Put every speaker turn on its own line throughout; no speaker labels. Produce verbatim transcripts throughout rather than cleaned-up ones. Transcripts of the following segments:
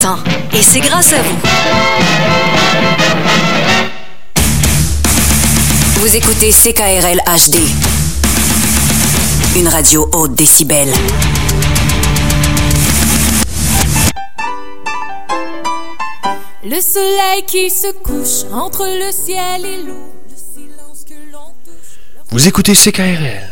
temps. Et c'est grâce à vous. Vous écoutez C K R L H D. Une radio haute décibel.
Le soleil qui se couche entre le ciel et l'eau, le silence que l'on touche.
Vous écoutez C K R L.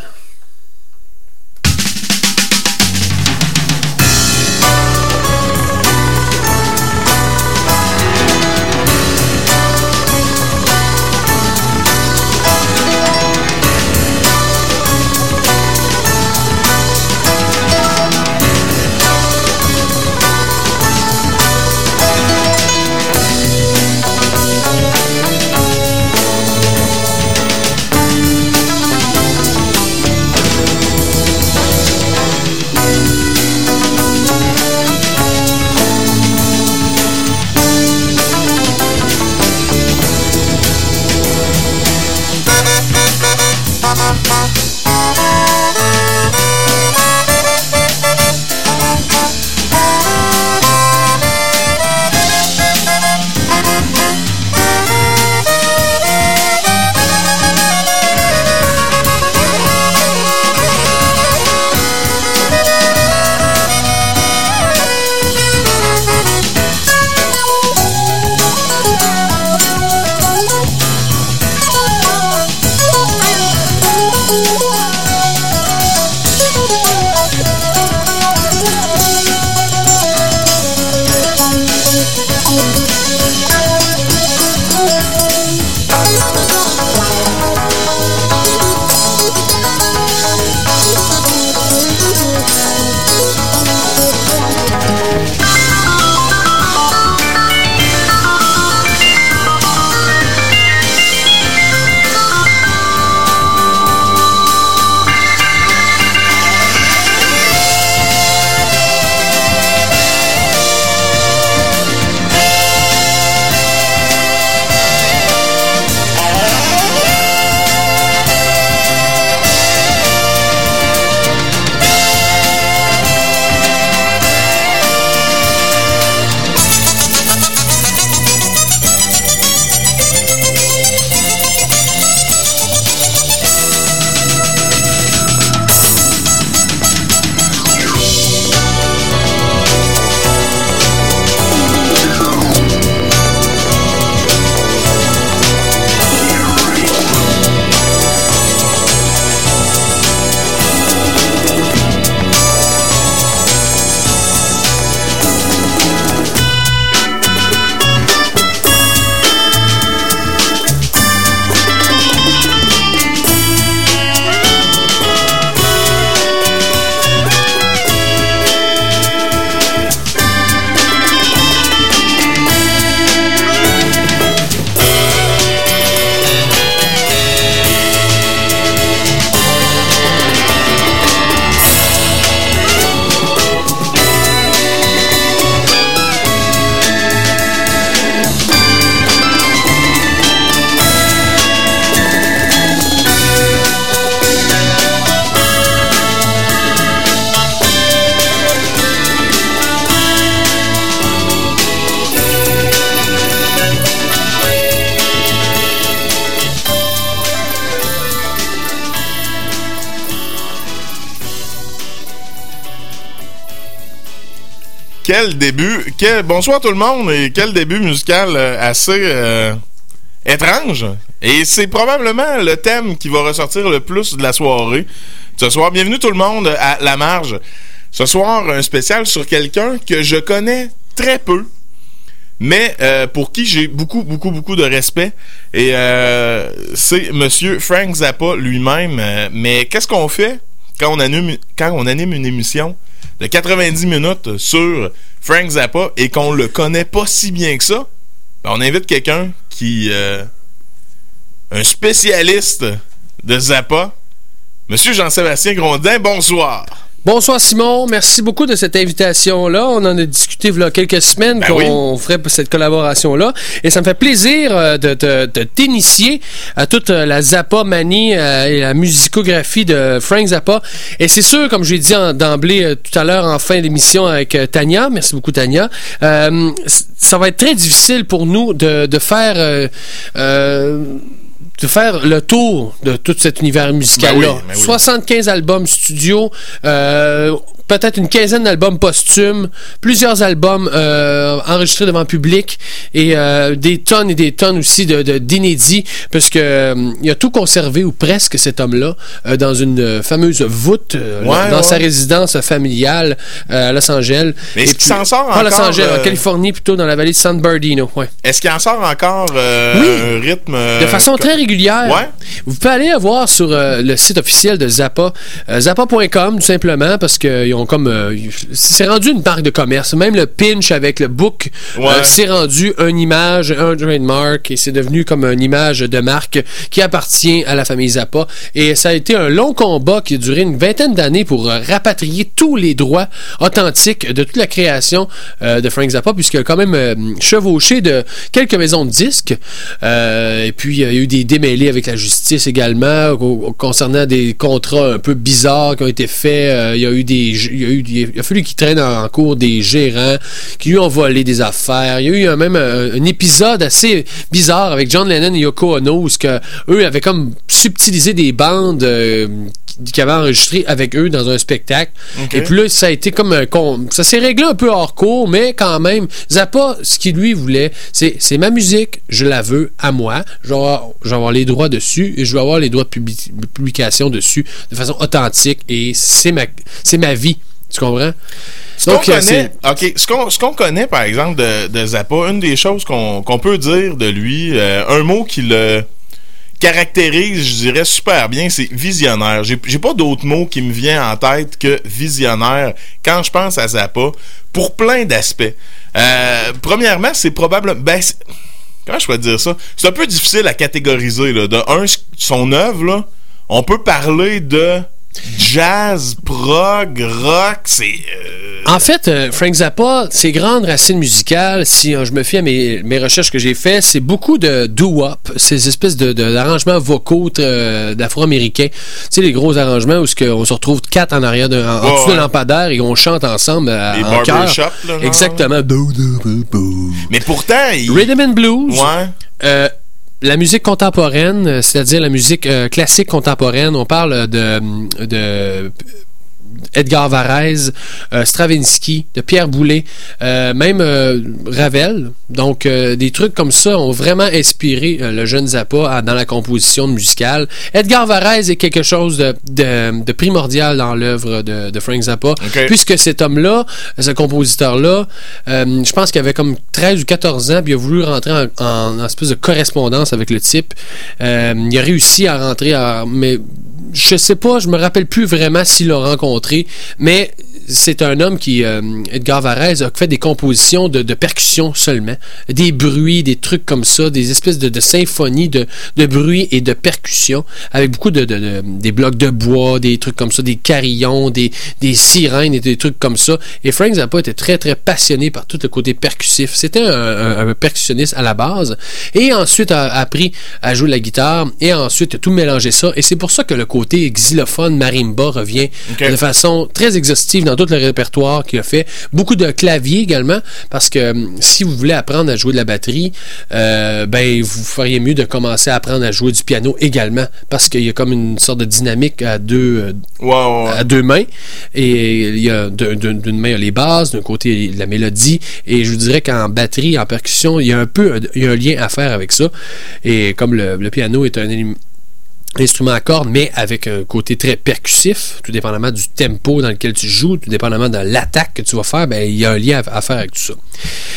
Quel début, quel... bonsoir tout le monde, et quel début musical euh, assez euh, étrange. Et c'est probablement le thème qui va ressortir le plus de la soirée ce soir. Bienvenue tout le monde à La Marge. Ce soir, un spécial sur quelqu'un que je connais très peu, mais euh, pour qui j'ai beaucoup, beaucoup, beaucoup de respect. Et euh, c'est Monsieur Frank Zappa lui-même. Euh, mais qu'est-ce qu'on fait quand on anime, quand on anime une émission de quatre-vingt-dix minutes sur Frank Zappa et qu'on le connaît pas si bien que ça? Ben, on invite quelqu'un qui... Euh, un spécialiste de Zappa, Monsieur Jean-Sébastien Grondin. Bonsoir.
Bonsoir Simon, merci beaucoup de cette invitation-là. On en a discuté il y a quelques semaines ben qu'on oui. ferait cette collaboration-là. Et ça me fait plaisir de, de, de t'initier à toute la Zappa manie et la musicographie de Frank Zappa. Et c'est sûr, comme je l'ai dit en, d'emblée tout à l'heure en fin d'émission avec Tania, merci beaucoup Tania, euh, ça va être très difficile pour nous de, de faire... Euh, euh, de faire le tour de tout cet univers musical-là. Ben oui, ben oui. soixante-quinze albums studio, euh, peut-être une quinzaine d'albums posthumes, plusieurs albums euh, enregistrés devant public et euh, des tonnes et des tonnes aussi de, de, d'inédits, parce que euh, il a tout conservé, ou presque, cet homme-là, euh, dans une fameuse voûte, euh, ouais, dans ouais. sa résidence familiale euh, à Los Angeles.
Mais est-ce qu'il s'en sort
pas
encore?
Los Angeles, euh... en Californie, plutôt dans la vallée de San Bernardino. Ouais.
Est-ce qu'il en sort encore euh,
oui.
un rythme? Euh,
de façon très régulière.
Ouais.
Vous pouvez aller voir sur euh, le site officiel de Zappa, euh, zappa point com, tout simplement, parce qu'ils ont comme... Euh, c'est rendu une marque de commerce. Même le pinch avec le book, ouais. euh, c'est rendu une image, un trademark, et c'est devenu comme une image de marque qui appartient à la famille Zappa. Et ça a été un long combat qui a duré une vingtaine d'années pour euh, rapatrier tous les droits authentiques de toute la création euh, de Frank Zappa, puisqu'il a quand même euh, chevauché de quelques maisons de disques. Euh, et puis, il y a eu des démêlés avec la justice également, au, concernant des contrats un peu bizarres qui ont été faits. Euh, il y a eu des... Il y a eu Il a fallu qu'il traîne en cours des gérants qui lui ont volé des affaires. Il y a eu un, même un, un épisode assez bizarre avec John Lennon et Yoko Ono où que eux avaient comme subtilisé des bandes euh, qui avaient enregistré avec eux dans un spectacle. Okay. Et puis là, ça a été comme un... Ça s'est réglé un peu hors cours, mais quand même, Zappa, ce qu'il lui voulait, c'est, c'est ma musique, je la veux à moi. Je vais avoir, je vais avoir les droits dessus et je vais avoir les droits de publi- publication dessus de façon authentique et c'est ma, c'est ma vie. Tu comprends?
Ce qu'on, connaît, okay, ce, qu'on, ce qu'on connaît, par exemple, de, de Zappa, une des choses qu'on, qu'on peut dire de lui, euh, un mot qui le caractérise, je dirais, super bien, c'est visionnaire. J'ai, j'ai pas d'autre mot qui me vient en tête que visionnaire quand je pense à Zappa, pour plein d'aspects. Euh, premièrement, c'est probablement... Ben, c'est, comment je pourrais dire ça? C'est un peu difficile à catégoriser. Là. De un, son œuvre, là, on peut parler de... jazz, prog, rock, c'est... Euh...
En fait, euh, Frank Zappa, ses grandes racines musicales, si euh, je me fie à mes, mes recherches que j'ai faites, c'est beaucoup de doo-wop, ces espèces de, de, d'arrangements vocaux euh, d'afro-américains. Tu sais, les gros arrangements où on se retrouve quatre en arrière, de, en, oh, en dessous ouais. de lampadaire et on chante ensemble à,
les
en chœur.
Exactement. Mais pourtant... Il...
Rhythm and blues.
Ouais.
Euh, La musique contemporaine, c'est-à-dire la musique euh, classique contemporaine, on parle de, de Edgar Varèse, euh, Stravinsky, de Pierre Boulez, euh, même euh, Ravel. Donc, euh, des trucs comme ça ont vraiment inspiré euh, le jeune Zappa à, dans la composition musicale. Edgar Varèse est quelque chose de, de, de primordial dans l'œuvre de, de Frank Zappa, okay. puisque cet homme-là, ce compositeur-là, euh, je pense qu'il avait comme treize ou quatorze ans, puis il a voulu rentrer en, en, en espèce de correspondance avec le type. Euh, il a réussi à rentrer, à, mais je sais pas, je me rappelle plus vraiment s'il l'a rencontré, mais c'est un homme qui, euh, Edgar Varèse, a fait des compositions de, de percussions seulement, des bruits, des trucs comme ça, des espèces de, de symphonies de, de bruits et de percussions, avec beaucoup de, de, de des blocs de bois, des trucs comme ça, des carillons, des, des sirènes et des trucs comme ça. Et Frank Zappa était très très passionné par tout le côté percussif. C'était un, un, un percussionniste à la base, et ensuite a, a appris à jouer la guitare, et ensuite a tout mélangé ça. Et c'est pour ça que le côté xylophone marimba revient okay. de façon très exhaustive dans tout le répertoire qu'il a fait. Beaucoup de clavier également, parce que euh, si vous voulez apprendre à jouer de la batterie, euh, ben vous feriez mieux de commencer à apprendre à jouer du piano également, parce qu'il y a comme une sorte de dynamique à deux, euh,
wow, wow.
à deux mains, et il y a d'une, d'une main il y a les basses, d'un côté la mélodie, et je vous dirais qu'en batterie, en percussion, il y a un peu il y a un lien à faire avec ça, et comme le, le piano est un élément instrument à cordes, mais avec un côté très percussif, tout dépendamment du tempo dans lequel tu joues, tout dépendamment de l'attaque que tu vas faire, ben il y a un lien à, à faire avec tout ça.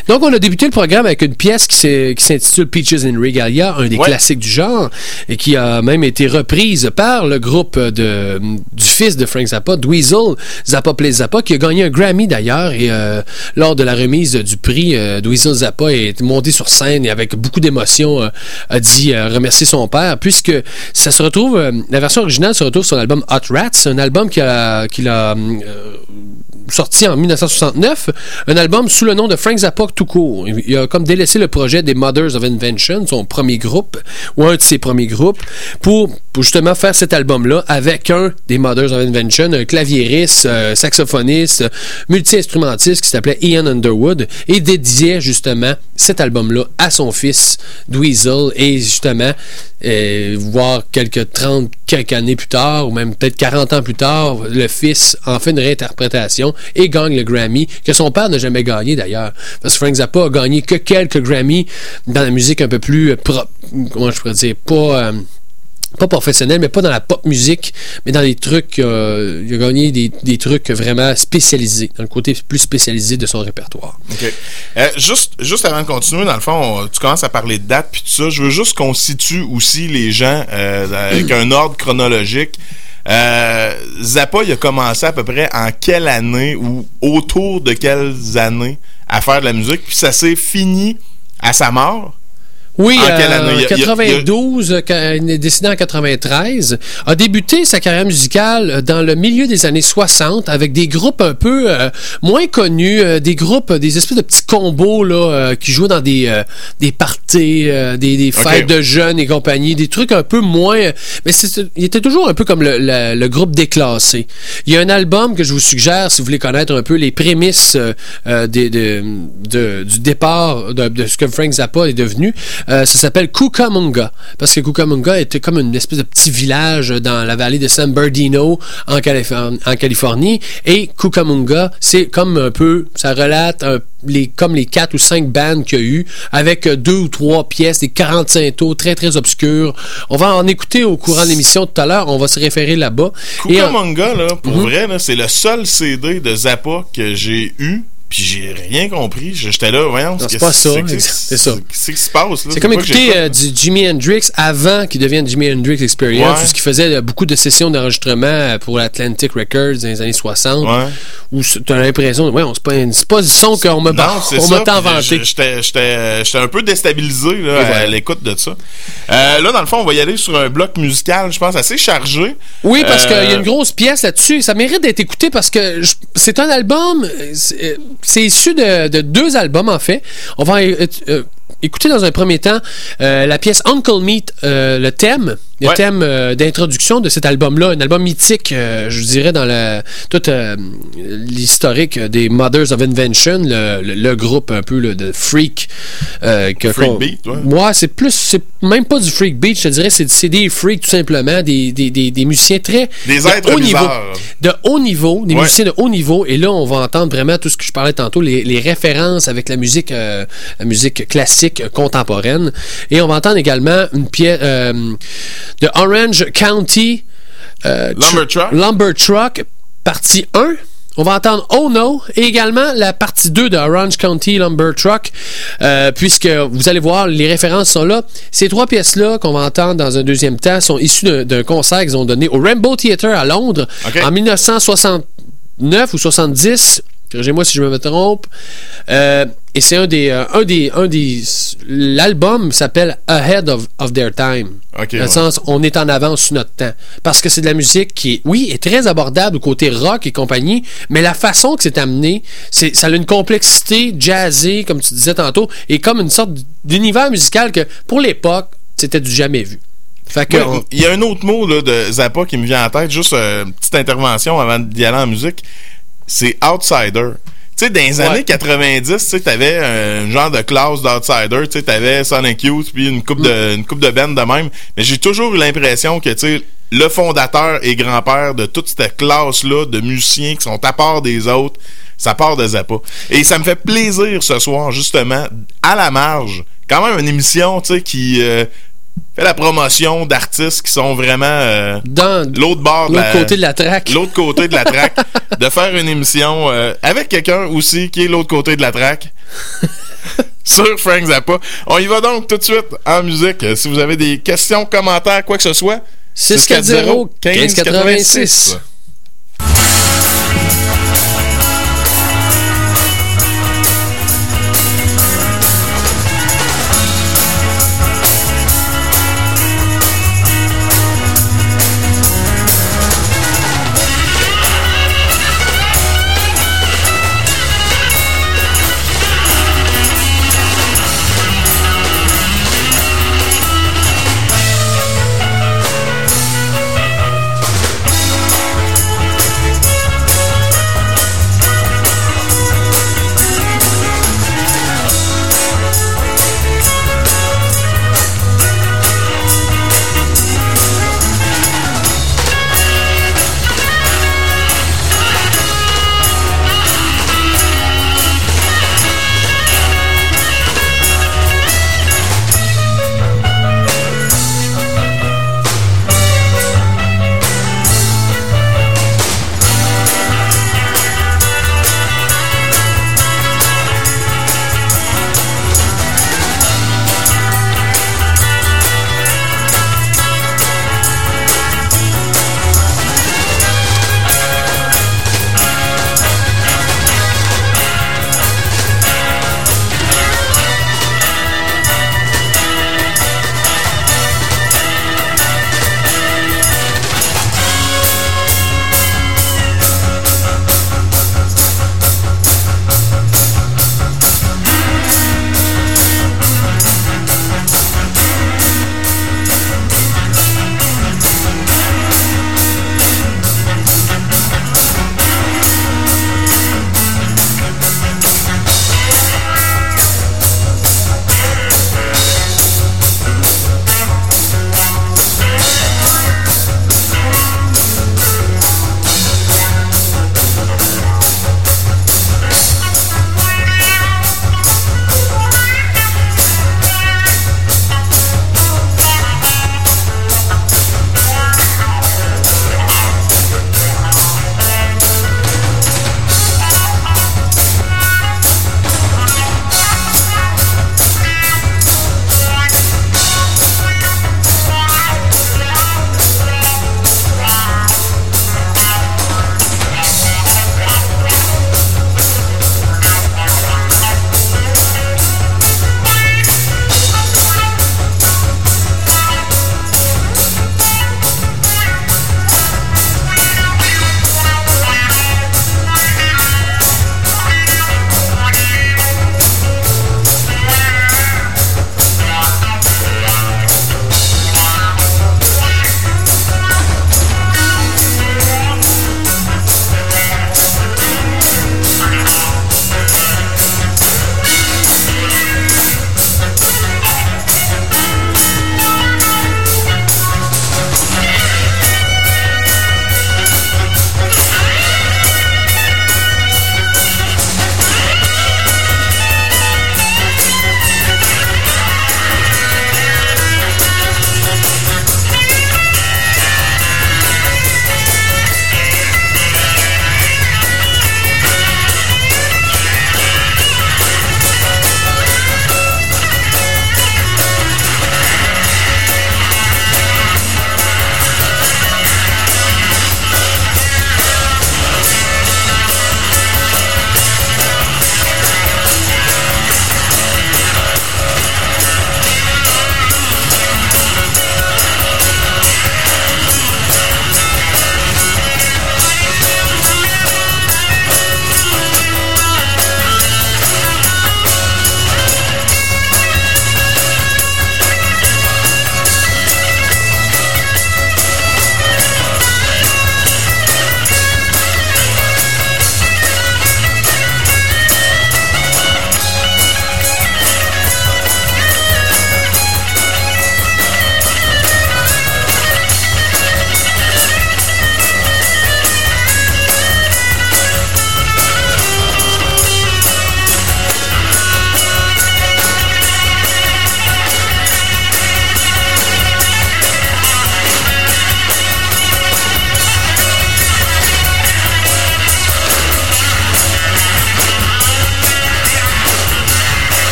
Donc, on a débuté le programme avec une pièce qui, s'est, qui s'intitule Peaches and Regalia, un des ouais. classiques du genre, et qui a même été reprise par le groupe de, du fils de Frank Zappa, Dweezil, Zappa Play Zappa, qui a gagné un Grammy d'ailleurs, et euh, lors de la remise du prix, euh, Dweezil Zappa est monté sur scène et avec beaucoup d'émotion euh, a dit euh, remercier son père, puisque ça se retrouve, euh, la version originale se retrouve sur l'album Hot Rats, un album qu'il a, qu'il a euh, sorti en dix-neuf cent soixante-neuf, un album sous le nom de Frank Zappa tout court. Il a comme délaissé le projet des Mothers of Invention, son premier groupe, ou un de ses premiers groupes, pour, pour justement faire cet album-là avec un des Mothers of Invention, un claviériste, euh, saxophoniste, multi-instrumentiste qui s'appelait Ian Underwood, et dédiait justement cet album-là à son fils, Dweezil, et justement, euh, voir quelques trente, quelques années plus tard, ou même peut-être quarante ans plus tard, le fils en fait une réinterprétation et gagne le Grammy, que son père n'a jamais gagné d'ailleurs. Parce que Frank Zappa a gagné que quelques Grammy dans la musique un peu plus, pro- comment je pourrais dire, pas... Euh, pas professionnel, mais pas dans la pop musique, mais dans les trucs, euh, il a gagné des, des trucs vraiment spécialisés, dans le côté plus spécialisé de son répertoire.
OK. Euh, juste, juste avant de continuer, dans le fond, on, tu commences à parler de dates puis tout ça, je veux juste qu'on situe aussi les gens euh, avec un ordre chronologique. Euh, Zappa, il a commencé à peu près en quelle année ou autour de quelles années à faire de la musique, puis ça s'est fini à sa mort?
Oui, en quelle année? Euh, quatre-vingt-douze, il est décédé en quatre-vingt-treize, a débuté sa carrière musicale dans le milieu des années soixante avec des groupes un peu euh, moins connus, euh, des groupes, des espèces de petits combos là, euh, qui jouaient dans des, euh, des parties, euh, des, des fêtes okay. de jeunes et compagnie, des trucs un peu moins... Mais c'est, il était toujours un peu comme le, le, le groupe déclassé. Il y a un album que je vous suggère, si vous voulez connaître un peu les prémices euh, de, de, de, du départ de, de ce que Frank Zappa est devenu. Euh, ça s'appelle Cucamonga, parce que Cucamonga était comme une espèce de petit village dans la vallée de San Bernardino en, Californ- en Californie, et Cucamonga, c'est comme un peu, ça relate un, les, comme les quatre ou cinq bands qu'il y a eu, avec deux ou trois pièces, des quarante-cinq tours très très obscurs. On va en écouter au courant de l'émission tout à l'heure, on va se référer là-bas.
Cucamonga, là, pour mm-hmm. vrai, là, c'est le seul C D de Zappa que j'ai eu. Puis j'ai rien compris. J'étais là, voyons.
Non, c'est pas ça. C'est, c'est ça.
C'est ce qui se passe, là.
C'est comme écouter euh, du Jimi Hendrix avant qu'il devienne Jimi Hendrix Experience, ouais. où ce qui faisait euh, beaucoup de sessions d'enregistrement pour Atlantic Records dans les années soixante, ouais. où tu as l'impression, ouais, c'est pas, c'est pas du son qu'on m'a, non, on m'a tant inventé.
J'étais, j'étais, j'étais un peu déstabilisé là, à ouais. l'écoute de ça. Euh, là, dans le fond, on va y aller sur un bloc musical, je pense, assez chargé.
Oui, parce euh... qu'il y a une grosse pièce là-dessus. Ça mérite d'être écouté parce que je, c'est un album... C'est, C'est issu de, de deux albums, en fait. On va euh, euh, écouter dans un premier temps euh, la pièce Uncle Meat, euh, le thème, le ouais. thème euh, d'introduction de cet album-là, un album mythique, euh, je dirais, dans la, toute euh, l'historique des Mothers of Invention, le, le, le groupe un peu là, de freak. Euh, que,
freak beat, ouais.
Ouais, c'est plus, c'est même pas du freak beat, je te dirais, c'est, c'est des freaks tout simplement, des, des, des, des musiciens très
des
de
êtres
haut niveau, de haut niveau, des
ouais.
musiciens de haut niveau, et là on va entendre vraiment tout ce que je parlais tantôt, les, les références avec la musique, euh, la musique classique euh, contemporaine, et on va entendre également une pièce euh, de Orange County euh,
Lumber Truck.
Lumber Truck, partie un. On va entendre Oh No et également la partie deux de Orange County Lumber Truck, euh, puisque vous allez voir, les références sont là. Ces trois pièces-là qu'on va entendre dans un deuxième temps sont issues d'un, d'un concert qu'ils ont donné au Rainbow Theatre à Londres okay. en dix-neuf cent soixante-neuf ou soixante-dix. Corrigez-moi si je me trompe. Euh, et c'est un des, euh, un des, un des, l'album s'appelle Ahead of, of Their Time.
Okay,
dans le
ouais.
sens, on est en avance sur notre temps. Parce que c'est de la musique qui, est, oui, est très abordable au côté rock et compagnie, mais la façon que c'est amené, c'est, ça a une complexité jazzée, comme tu disais tantôt, et comme une sorte d'univers musical que, pour l'époque, c'était du jamais vu. Fait que
oui,
on...
Il y a un autre mot là, de Zappa qui me vient en tête, juste euh, une petite intervention avant d'y aller en musique. C'est outsider. Tu sais, dans les ouais. années quatre-vingt-dix, tu sais, t'avais un genre de classe d'outsider. Tu sais, t'avais Sonic Youth puis une coupe mm. de une coupe de band de même. Mais j'ai toujours eu l'impression que, tu sais, le fondateur et grand-père de toute cette classe-là de musiciens qui sont à part des autres, ça part de Zappa. Et ça me fait plaisir ce soir, justement, à la marge, quand même une émission, tu sais, qui... Euh, fait la promotion d'artistes qui sont vraiment euh,
Dans
l'autre bord de
l'autre
la,
côté de la traque.
l'autre côté de la traque, de faire une émission euh, avec quelqu'un aussi qui est l'autre côté de la traque. Sur Frank Zappa. On y va donc tout de suite en musique. Si vous avez des questions, commentaires, quoi que ce soit,
six quatre zéro, quinze quatre-vingt-six.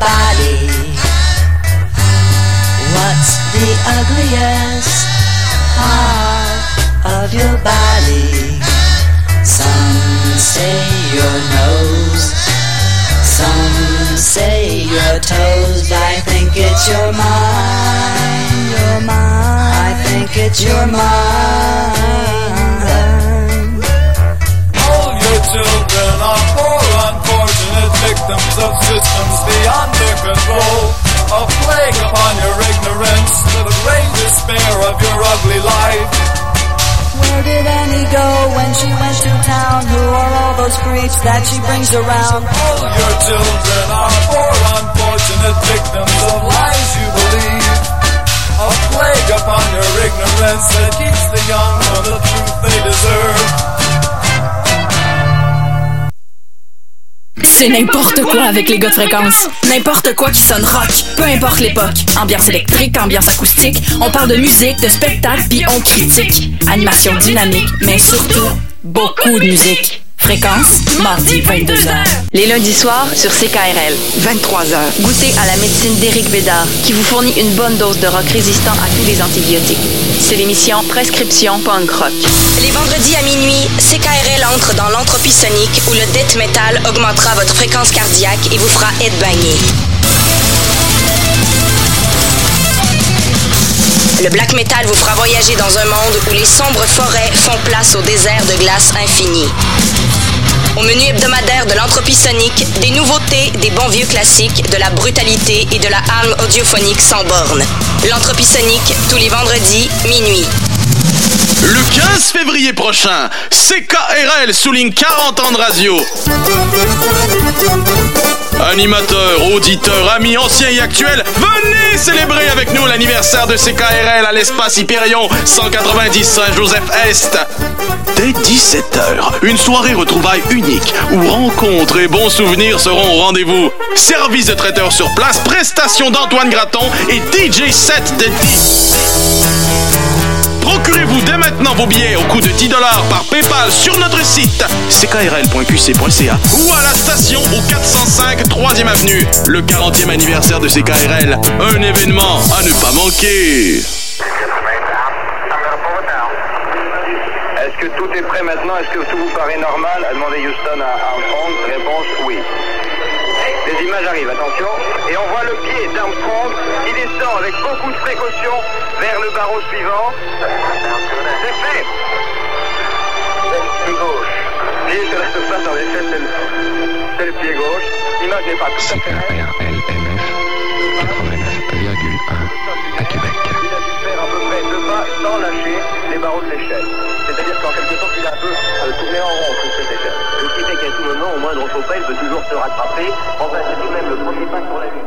body? What's the ugliest part of your body? Some say your nose, some say your toes. I think it's your mind, your mind. I think it's your mind.
All your children are poor, unfortunate victims of systems beyond their control. A plague upon your ignorance, to the great despair of your ugly life.
Where did Annie go when she went to town? Who are all those freaks that she brings around?
All your children are poor, unfortunate victims of lies you believe. A plague upon your ignorance that keeps the young from the truth they deserve.
C'est n'importe quoi avec les gars de fréquence. N'importe quoi qui sonne rock, peu importe l'époque. Ambiance électrique, ambiance acoustique. On parle de musique, de spectacle, puis on critique. Animation dynamique, mais surtout, beaucoup de musique. Fréquence, mardi vingt-deux heures.
Les lundis soirs sur C K R L, vingt-trois heures. Goûtez à la médecine d'Éric Bédard, qui vous fournit une bonne dose de rock résistant à tous les antibiotiques. C'est l'émission Prescription Punk Rock.
Les vendredis à minuit, C K R L entre dans l'entropie sonique où le death metal augmentera votre fréquence cardiaque et vous fera headbanger. Le black metal vous fera voyager dans un monde où les sombres forêts font place au désert de glace infini. Au menu hebdomadaire de l'entropie sonique, des nouveautés, des bons vieux classiques, de la brutalité et de la harme audiophonique sans borne. L'entropie sonique, tous les vendredis, minuit.
Le quinze février prochain, C K R L souligne quarante ans de radio. Animateurs, auditeurs, amis anciens et actuels, venez célébrer avec nous l'anniversaire de C K R L à l'espace Hyperion, cent quatre-vingt-dix Saint-Joseph-Est. Dès dix-sept heures, une soirée retrouvailles unique où rencontres et bons souvenirs seront au rendez-vous. Service de traiteur sur place, prestations d'Antoine Graton et D J set de dix. Procurez-vous dès maintenant vos billets au coût de dix dollars par PayPal sur notre site c k r l point q c point c a ou à la station au quatre cent cinq troisième avenue. Le quarantième anniversaire de C K R L, un événement à ne pas manquer.
Est-ce que tout est prêt maintenant? Est-ce que tout vous paraît normal? A demandé Houston à Armstrong. Réponse oui. Les images arrivent, attention. Et on voit le pied d'Armstrong qui descend avec beaucoup de précaution vers le barreau suivant. C'est fait. Pied gauche. Pied sur la surface, en effet, c'est le, c'est le pied gauche. L'image n'est pas tout à fait.
C K R L M F quatre-vingt-neuf virgule un à Québec.
Il a dû faire à peu près deux pas sans lâcher les barreaux de l'échelle. C'est-à-dire qu'en quelque sorte, il a un peu euh, tourné en rond sur cette échelle. Ce qui fait qu'à tout moment, au moindre faux pas, il peut toujours se rattraper. Enfin, c'est tout de même le premier pas sur la lune.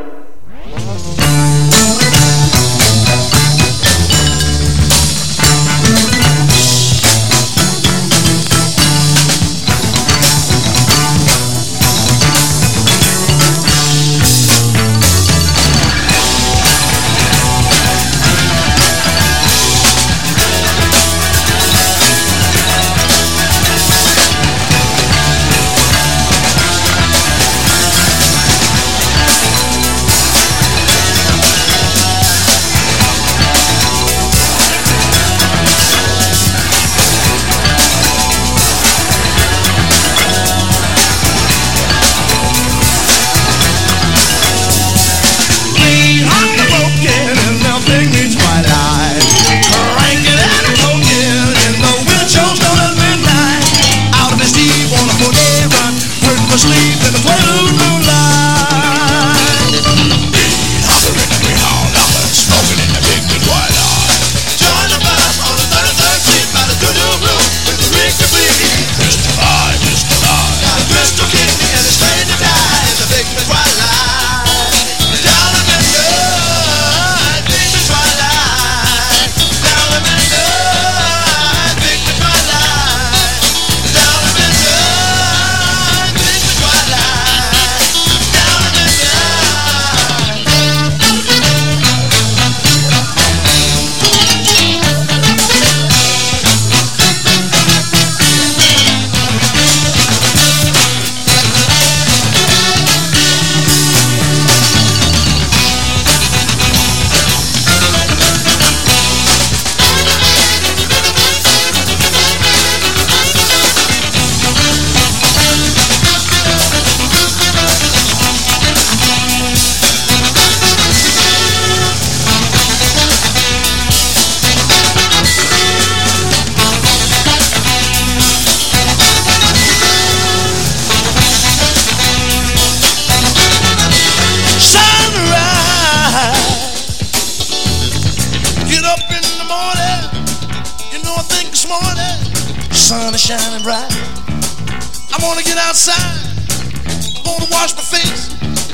sun is shining bright. I wanna get outside, I wanna wash my face,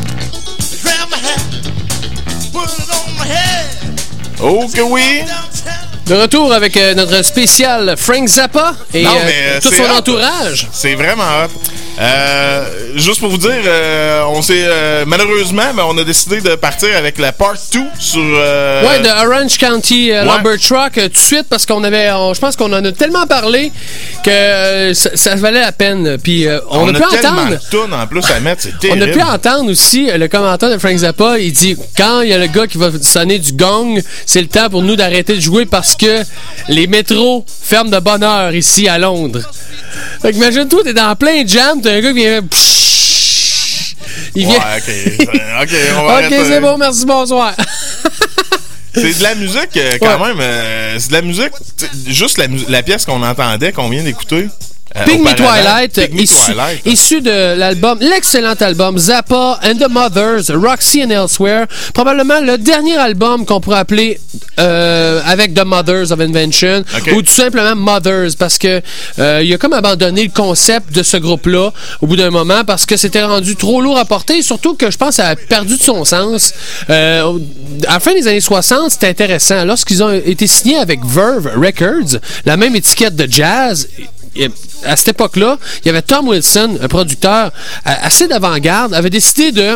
grab my hat, put it on my head.
Oh que oui!
De retour avec euh, notre spécial Frank Zappa et
non,
euh,
mais,
tout son
hot.
entourage.
C'est vraiment hot. Euh, juste pour vous dire, euh, on s'est euh, malheureusement, ben, on a décidé de partir avec la part deux sur. Euh...
Ouais, de Orange County euh,
ouais.
Lumber Truck euh, tout de suite parce qu'on avait, on, je pense qu'on en a tellement parlé que euh, ça, ça valait la peine. Puis euh, on,
on
a,
a
pu
tellement
entendre.
de tunes en plus à mettre, c'est terrible.
On a pu entendre aussi euh, le commentaire de Frank Zappa. Il dit quand il y a le gars qui va sonner du gong, c'est le temps pour nous d'arrêter de jouer parce que les métros ferment de bonne heure ici à Londres. Fait que imagine-toi, t'es dans plein de jam, t'as un gars qui vient. Il vient.
Ouais, ok. Ok, on va
Ok,
arrêter.
c'est bon, merci, bonsoir.
C'est de la musique, euh, quand
Ouais.
même. Euh, c'est de la musique. Juste la, mu- la pièce qu'on entendait, qu'on vient d'écouter. Euh,
Pygmy
auparavant,
Twilight,
Pygmy
issu,
Twilight.
issu de l'album, l'excellent album Zappa and the Mothers, Roxy and Elsewhere, probablement le dernier album qu'on pourrait appeler euh, avec The Mothers of Invention,
Okay.
ou tout simplement Mothers, parce que euh, il a comme abandonné le concept de ce groupe-là au bout d'un moment, parce que c'était rendu trop lourd à porter, et surtout que je pense que ça a perdu de son sens. Euh, à la fin des années soixante, c'était intéressant. Lorsqu'ils ont été signés avec Verve Records, la même étiquette de jazz, et à cette époque-là, il y avait Tom Wilson, un producteur assez d'avant-garde, avait décidé de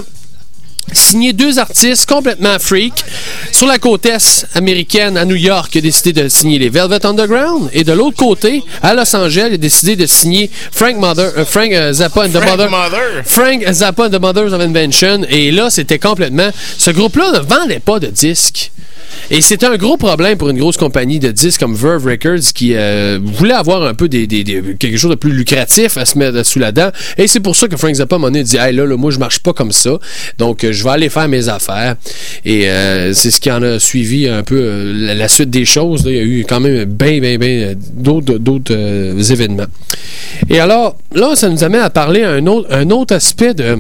signer deux artistes complètement freak. Sur la côte est américaine, à New York, il a décidé de signer les Velvet Underground. Et de l'autre côté, à Los Angeles, il a décidé de signer Frank, Mother, euh, Frank euh, Zappa and the
Frank
Mother,
Mother.
Frank Zappa and the Mothers of Invention. Et là, c'était complètement... Ce groupe-là ne vendait pas de disques. Et c'était un gros problème pour une grosse compagnie de disques comme Verve Records qui euh, voulait avoir un peu des, des, des, quelque chose de plus lucratif à se mettre sous la dent. Et c'est pour ça que Frank Zappa m'a dit hey, là, là, moi, je marche pas comme ça. Donc, euh, je vais aller faire mes affaires. Et euh, c'est ce qui en a suivi un peu euh, la, la suite des choses. Là. Il y a eu quand même bien, bien, bien d'autres, d'autres euh, événements. Et alors, là, ça nous amène à parler un autre, un autre aspect de.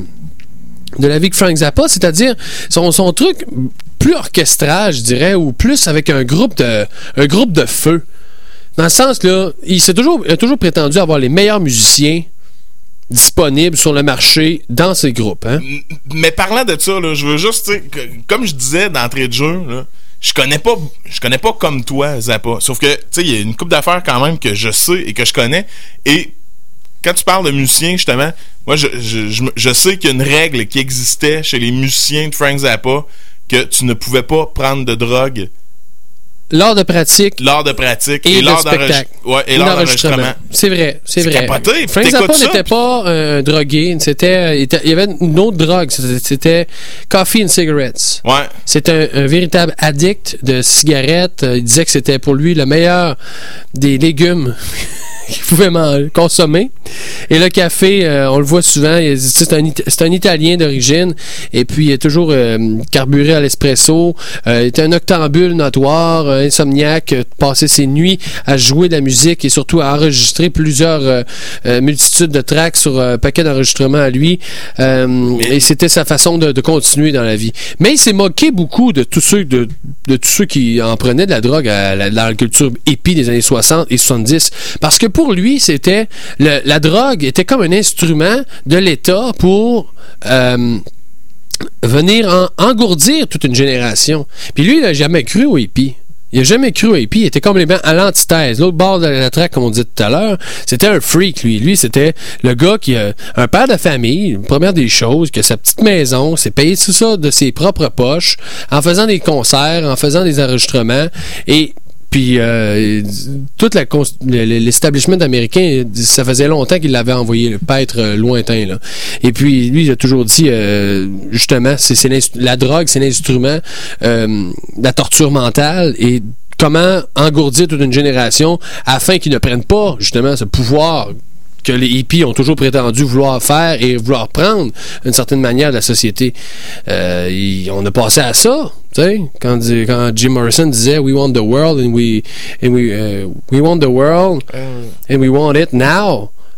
de la vie de Frank Zappa, c'est-à-dire son, son truc plus orchestral, je dirais, ou plus avec un groupe de un groupe de feu. Dans le sens là, il, s'est toujours, il a toujours prétendu avoir les meilleurs musiciens disponibles sur le marché dans ses groupes. Hein?
Mais parlant de ça, là, je veux juste, tu sais, que- comme je disais d'entrée de jeu, là, je connais pas, je connais pas comme toi Zappa. Sauf que, tu sais, il y a une couple d'affaires quand même que je sais et que je connais. Et quand tu parles de musiciens, justement, moi, je, je, je, je sais qu'il y a une règle qui existait chez les musiciens de Frank Zappa que tu ne pouvais pas prendre de drogue.
Lors de pratique.
Lors de pratique.
Et,
Et
de
lors
spectacle.
d'enregistre- ouais, et
Ou
lors
d'enregistrement.
d'enregistrement.
C'est vrai, c'est
C'est
vrai.
capoté, puis
Frank
t'écoutes
Zappa
ça.
n'était pas un drogué, c'était, il était- il y avait une autre drogue, c'était, c'était coffee and cigarettes.
Ouais.
C'était un, un véritable addict de cigarettes. Il disait que c'était pour lui le meilleur des légumes qu'il pouvait man- consommer. Et le café, euh, on le voit souvent, il- c'est un, It- c'est un Italien d'origine, et puis il est toujours euh, carburé à l'espresso. Euh, il était un octambule notoire, un insomniaque, euh, passait ses nuits à jouer de la musique et surtout à enregistrer plusieurs euh, euh, multitudes de tracks sur un paquet d'enregistrements à lui. Euh, et c'était sa façon de, de continuer dans la vie. Mais il s'est moqué beaucoup de tous ceux, de, de tous ceux qui en prenaient de la drogue à la, dans la culture hippie des années soixante et soixante-dix. Parce que pour lui, c'était le, la drogue était comme un instrument de l'État pour euh, venir en, engourdir toute une génération. Puis lui, il n'a jamais cru aux hippies. Il n'a jamais cru aux hippies. Il était complètement à l'antithèse. L'autre bord de la traque, comme on disait tout à l'heure, c'était un freak, lui. Lui, c'était le gars qui a un père de famille, une première des choses, qui a sa petite maison, s'est payé tout ça de ses propres poches, en faisant des concerts, en faisant des enregistrements, et puis, euh, tout la cons- l'establishment américain, ça faisait longtemps qu'il l'avait envoyé, le paître euh, lointain. Là. Et puis, lui, il a toujours dit, euh, justement, c'est, c'est la drogue, c'est l'instrument euh, de la torture mentale et comment engourdir toute une génération afin qu'ils ne prennent pas, justement, ce pouvoir que les hippies ont toujours prétendu vouloir faire et vouloir prendre d'une certaine manière de la société. Euh, y, on a passé à ça, tu sais, quand, quand Jim Morrison disait We want the world and we and we uh, we want the world and we want it now.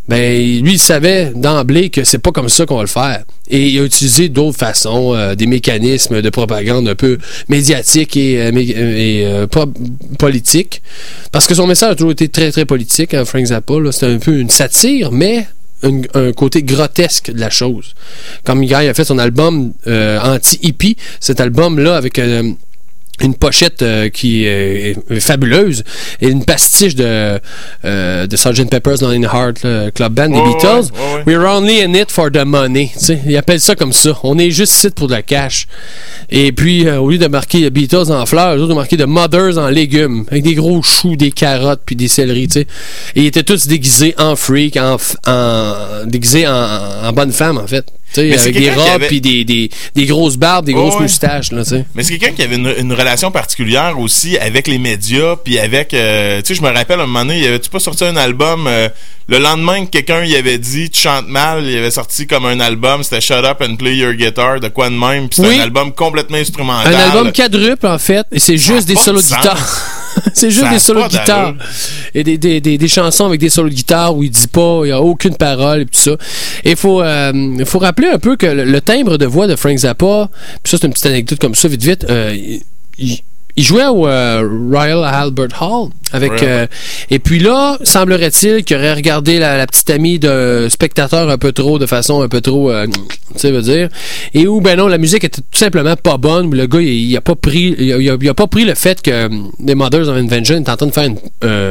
ben lui, il savait d'emblée que c'est pas comme ça qu'on va le faire. Et il a utilisé d'autres façons, euh, des mécanismes de propagande un peu médiatiques et, euh, et euh, pas politiques. Parce que son message a toujours été très, très politique, hein, Frank Zappa. Là, c'était un peu une satire, mais un, un côté grotesque de la chose. Comme il a fait son album euh, anti-hippie, cet album-là avec... Euh, une pochette euh, qui est, est fabuleuse et une pastiche de, euh, de sergeant Pepper's Lonely Heart là, Club Band des
oh,
Beatles.
oh, oh,
We're only in it for the money. T'sais, ils appellent ça comme ça. On est juste ici pour le cash. Et puis, euh, au lieu de marquer Beatles en fleurs, eux autres ont marqué The Mothers en légumes, avec des gros choux, des carottes puis des céleris. T'sais. Et ils étaient tous déguisés en freak, en, en déguisés en, en bonne femme, en fait. T'sais, avec des robes avait... puis des, des, des grosses barbes, des grosses oh, ouais. moustaches. Là, t'sais.
Mais c'est quelqu'un qui avait une, une relation particulière aussi avec les médias, puis avec... Euh, tu sais, je me rappelle, un moment donné, il avait-tu pas sorti un album... Euh, le lendemain que quelqu'un y avait dit « Tu chantes mal », il avait sorti comme un album, c'était « Shut up and play your guitar », de quoi de même, puis c'était oui. un album complètement instrumental.
Un album quadruple, en fait, et c'est juste des solos de guitare. C'est juste des solos de guitare. Et des, des, des, des chansons avec des solos de guitare où il dit pas, il n'y a aucune parole et tout ça. Et il faut, euh, faut rappeler un peu que le, le timbre de voix de Frank Zappa, puis ça c'est une petite anecdote comme ça, vite vite, euh, il, il jouait au euh, Royal Albert Hall avec ouais. euh, et puis là, semblerait-il qu'il aurait regardé la, la petite amie de spectateur un peu trop, de façon un peu trop euh, tu sais veut dire, et où ben non, la musique était tout simplement pas bonne, où le gars il, il a pas pris il a, il a pas pris le fait que euh, The Mothers of Invention est en train de faire une, euh,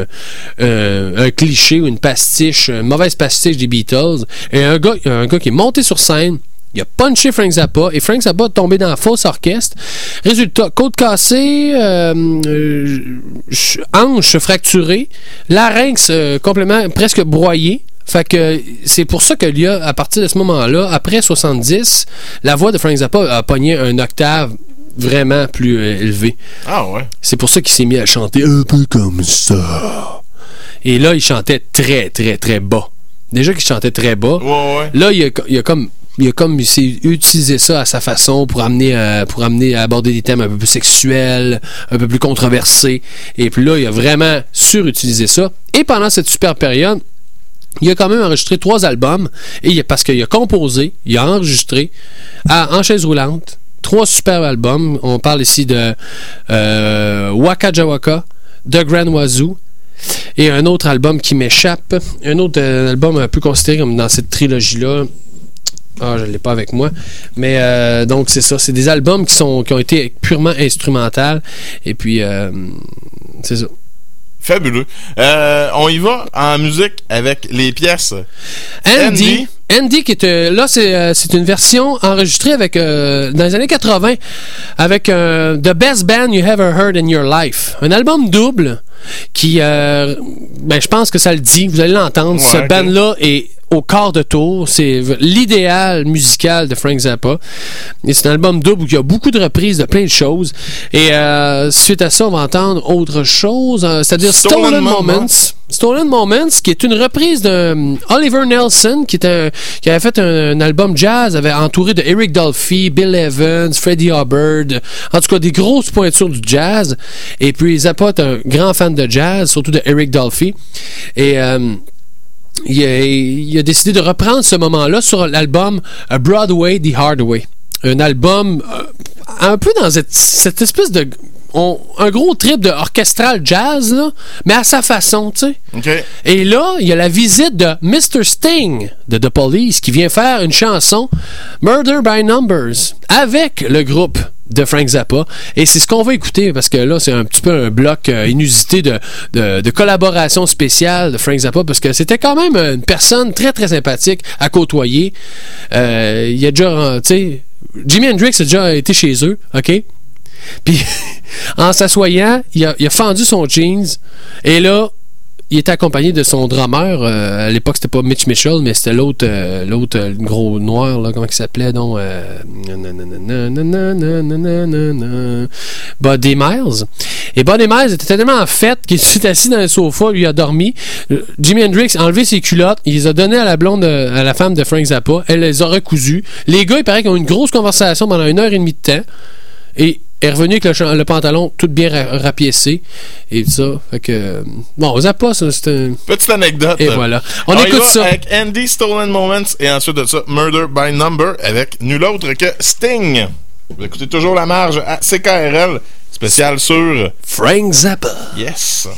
euh, un cliché ou une pastiche, une mauvaise pastiche des Beatles, et un gars un gars qui est monté sur scène. Il a punché Frank Zappa et Frank Zappa est tombé dans la fausse orchestre. Résultat, côte cassée, euh, euh, hanche fracturée, larynx euh, complètement presque broyé. Fait que c'est pour ça que là, à partir de ce moment-là, après soixante-dix, la voix de Frank Zappa a pogné un octave vraiment plus euh, élevé.
Ah ouais.
C'est pour ça qu'il s'est mis à chanter un peu comme ça. Et là, il chantait très, très, très bas. Déjà qu'il chantait très bas.
Ouais, ouais.
Là, il a, il a comme... Il a comme il utilisé ça à sa façon pour amener, à, pour amener à aborder des thèmes un peu plus sexuels, un peu plus controversés. Et puis là, il a vraiment surutilisé ça. Et pendant cette super période, il a quand même enregistré trois albums. Et il a, parce qu'il a composé, il a enregistré à, en chaise roulante trois super albums. On parle ici de euh, Waka Jawaka, The Grand Wazoo, et un autre album qui m'échappe. Un autre euh, album un peu considéré comme dans cette trilogie-là. Ah, je ne l'ai pas avec moi. Mais euh, donc, c'est ça. C'est des albums qui, sont, qui ont été purement instrumentales. Et puis, euh, c'est ça.
Fabuleux. Euh, on y va en musique avec les pièces.
Andy. Andy, qui est euh, là, c'est, euh, c'est une version enregistrée avec euh, dans les années quatre-vingts avec euh, The Best Band You Ever Heard in Your Life. Un album double qui, euh, ben, je pense que ça le dit. Vous allez l'entendre. Ouais, Ce okay. band-là est au quart de tour. C'est l'idéal musical de Frank Zappa. Et c'est un album double où il y a beaucoup de reprises de plein de choses. Et euh, suite à ça, on va entendre autre chose, euh, c'est-à-dire Stolen, Stolen Moments. Moments. Stolen Moments, qui est une reprise de um, Oliver Nelson, qui, est un, qui avait fait un, un album jazz, avait entouré de Eric Dolphy, Bill Evans, Freddie Hubbard, en tout cas des grosses pointures du jazz. Et puis Zappa est un grand fan de jazz, surtout de Eric Dolphy. Et euh, il, a, il a décidé de reprendre ce moment-là sur l'album A Broadway The Hard Way. Un album euh, un peu dans cette, cette espèce de... On, un gros trip de orchestral jazz, là, mais à sa façon, tu sais.
Okay.
Et là, il y a la visite de mister Sting de The Police qui vient faire une chanson Murder by Numbers avec le groupe de Frank Zappa. Et c'est ce qu'on va écouter parce que là, c'est un petit peu un bloc euh, inusité de, de, de collaboration spéciale de Frank Zappa parce que c'était quand même une personne très, très sympathique à côtoyer. Euh, il y a déjà, tu sais, Jimi Hendrix a déjà été chez eux, OK? Puis, en s'assoyant, il a, il a fendu son jeans. Et là, il était accompagné de son drummer. Euh, à l'époque, c'était pas Mitch Mitchell, mais c'était l'autre, euh, l'autre euh, gros noir, là, comment il s'appelait, donc euh, Buddy Miles. Et Buddy Miles était tellement en fête qu'il s'est assis dans le sofa, lui a dormi. Jimi Hendrix a enlevé ses culottes, il les a données à la blonde, de, à la femme de Frank Zappa. Elle les a recousues. Les gars, il paraît qu'ils ont eu une grosse conversation pendant une heure et demie de temps. Et est revenu avec le, cha- le pantalon tout bien ra- rapiécé et tout ça. Fait que, euh, bon, on zappe pas, ça, c'est un...
Petite anecdote.
Et voilà. On
Alors,
écoute
il va
ça.
avec Andy Stolen Moments et ensuite de ça, Murder by Number avec nul autre que Sting. Vous écoutez toujours La Marge à C K R L, spécial sur
Frank Zappa.
Yes.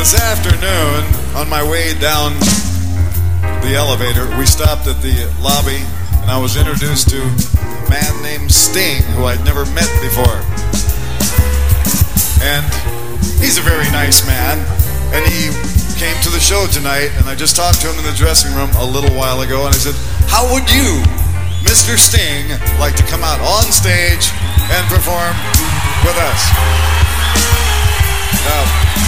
this afternoon, on my way down the elevator, we stopped at the lobby, and I was introduced to a man named Sting, who I'd never met before. And he's a very nice man, and he came to the show tonight, and I just talked to him in the dressing room a little while ago, and I said, how would you, Mister Sting, like to come out on stage and perform with us? Now,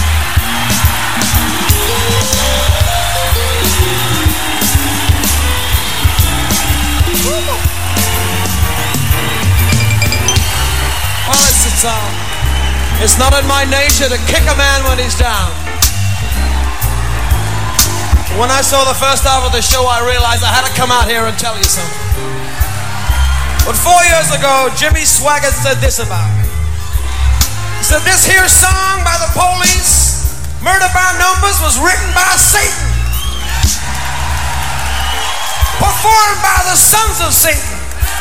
well, it's, it's, uh, it's not in my nature to kick a man when he's down. When I saw the first half of the show, I realized I had to come out here and tell you something. But four years ago, Jimmy Swaggart said this about me. He said, this here song by the Police, Murder by Numbers, was written by Satan, performed by the sons of Satan,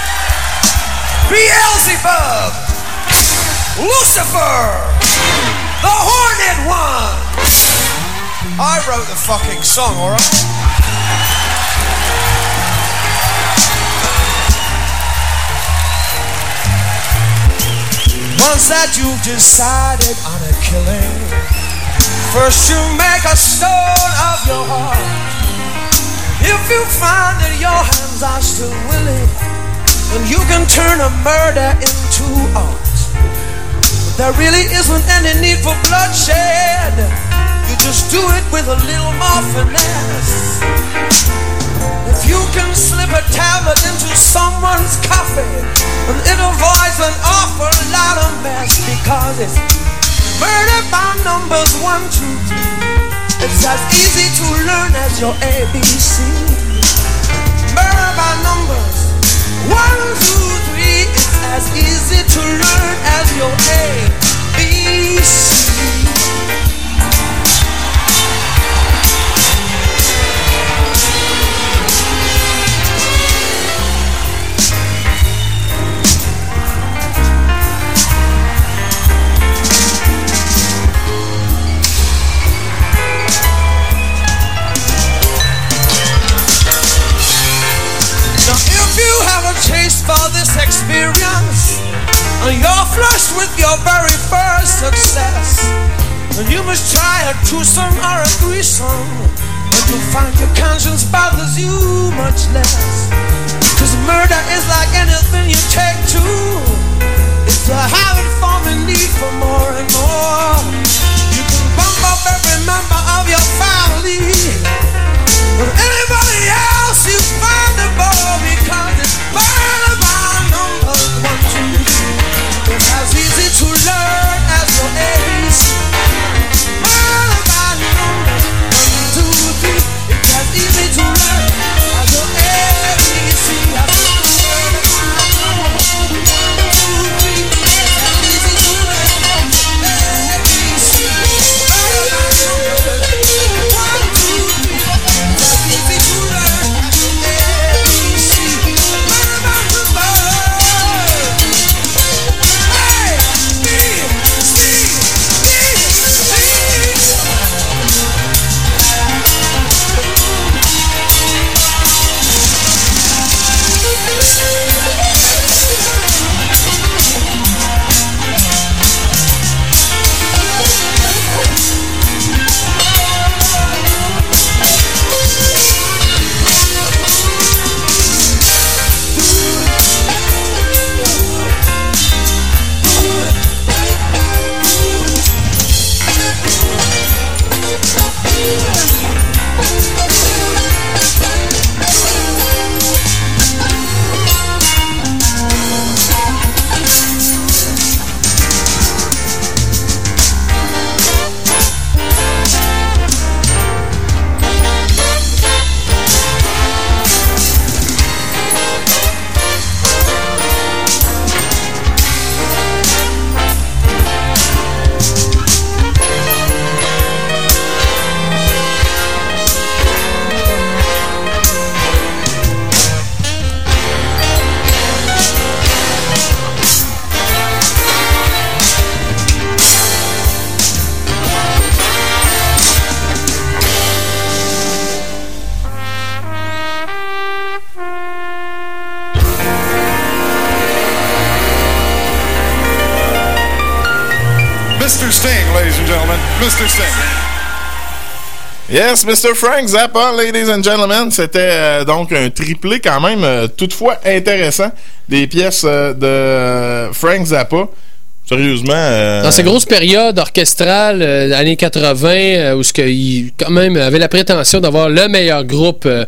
Beelzebub, Lucifer, the Horned One. I wrote the fucking song, all right? Once that you've decided on a killing, first you make a stone of your heart. If you find that your hands are still willing, then you can turn a murder into art. But there really isn't any need for bloodshed. You just do it with a little more finesse. If you can slip a tablet into someone's coffee, and it avoids an awful lot of mess, because it's murder by numbers, one, two, three. It's as easy to learn as your A B C. Murder by numbers, one, two, three. It's as easy to learn as your A B C. Taste for this experience, and you're flushed with your very first success, and you must try a twosome or a threesome, and you'll find your conscience bothers you much less. Cause murder is like anything you take to, it's a habit forming need for more and more. You can bump up every member of your family, but anybody else you find a bore, because it's murder by numbers, one, two, three. It's as easy to learn as your A B C. Murder by numbers, one, two, three. It's as easy to learn as your A B C. Murder by numbers, one, two, three. It's as
gentlemen, Mister Sting.
Yes, Mister Frank Zappa, ladies and gentlemen. C'était euh, donc un triplé quand même, euh, toutefois intéressant, des pièces euh, de euh, Frank Zappa. Sérieusement. Euh...
Dans sa grosse période orchestrale, euh, années quatre-vingts, euh, où ce qu'il quand même avait la prétention d'avoir le meilleur groupe euh,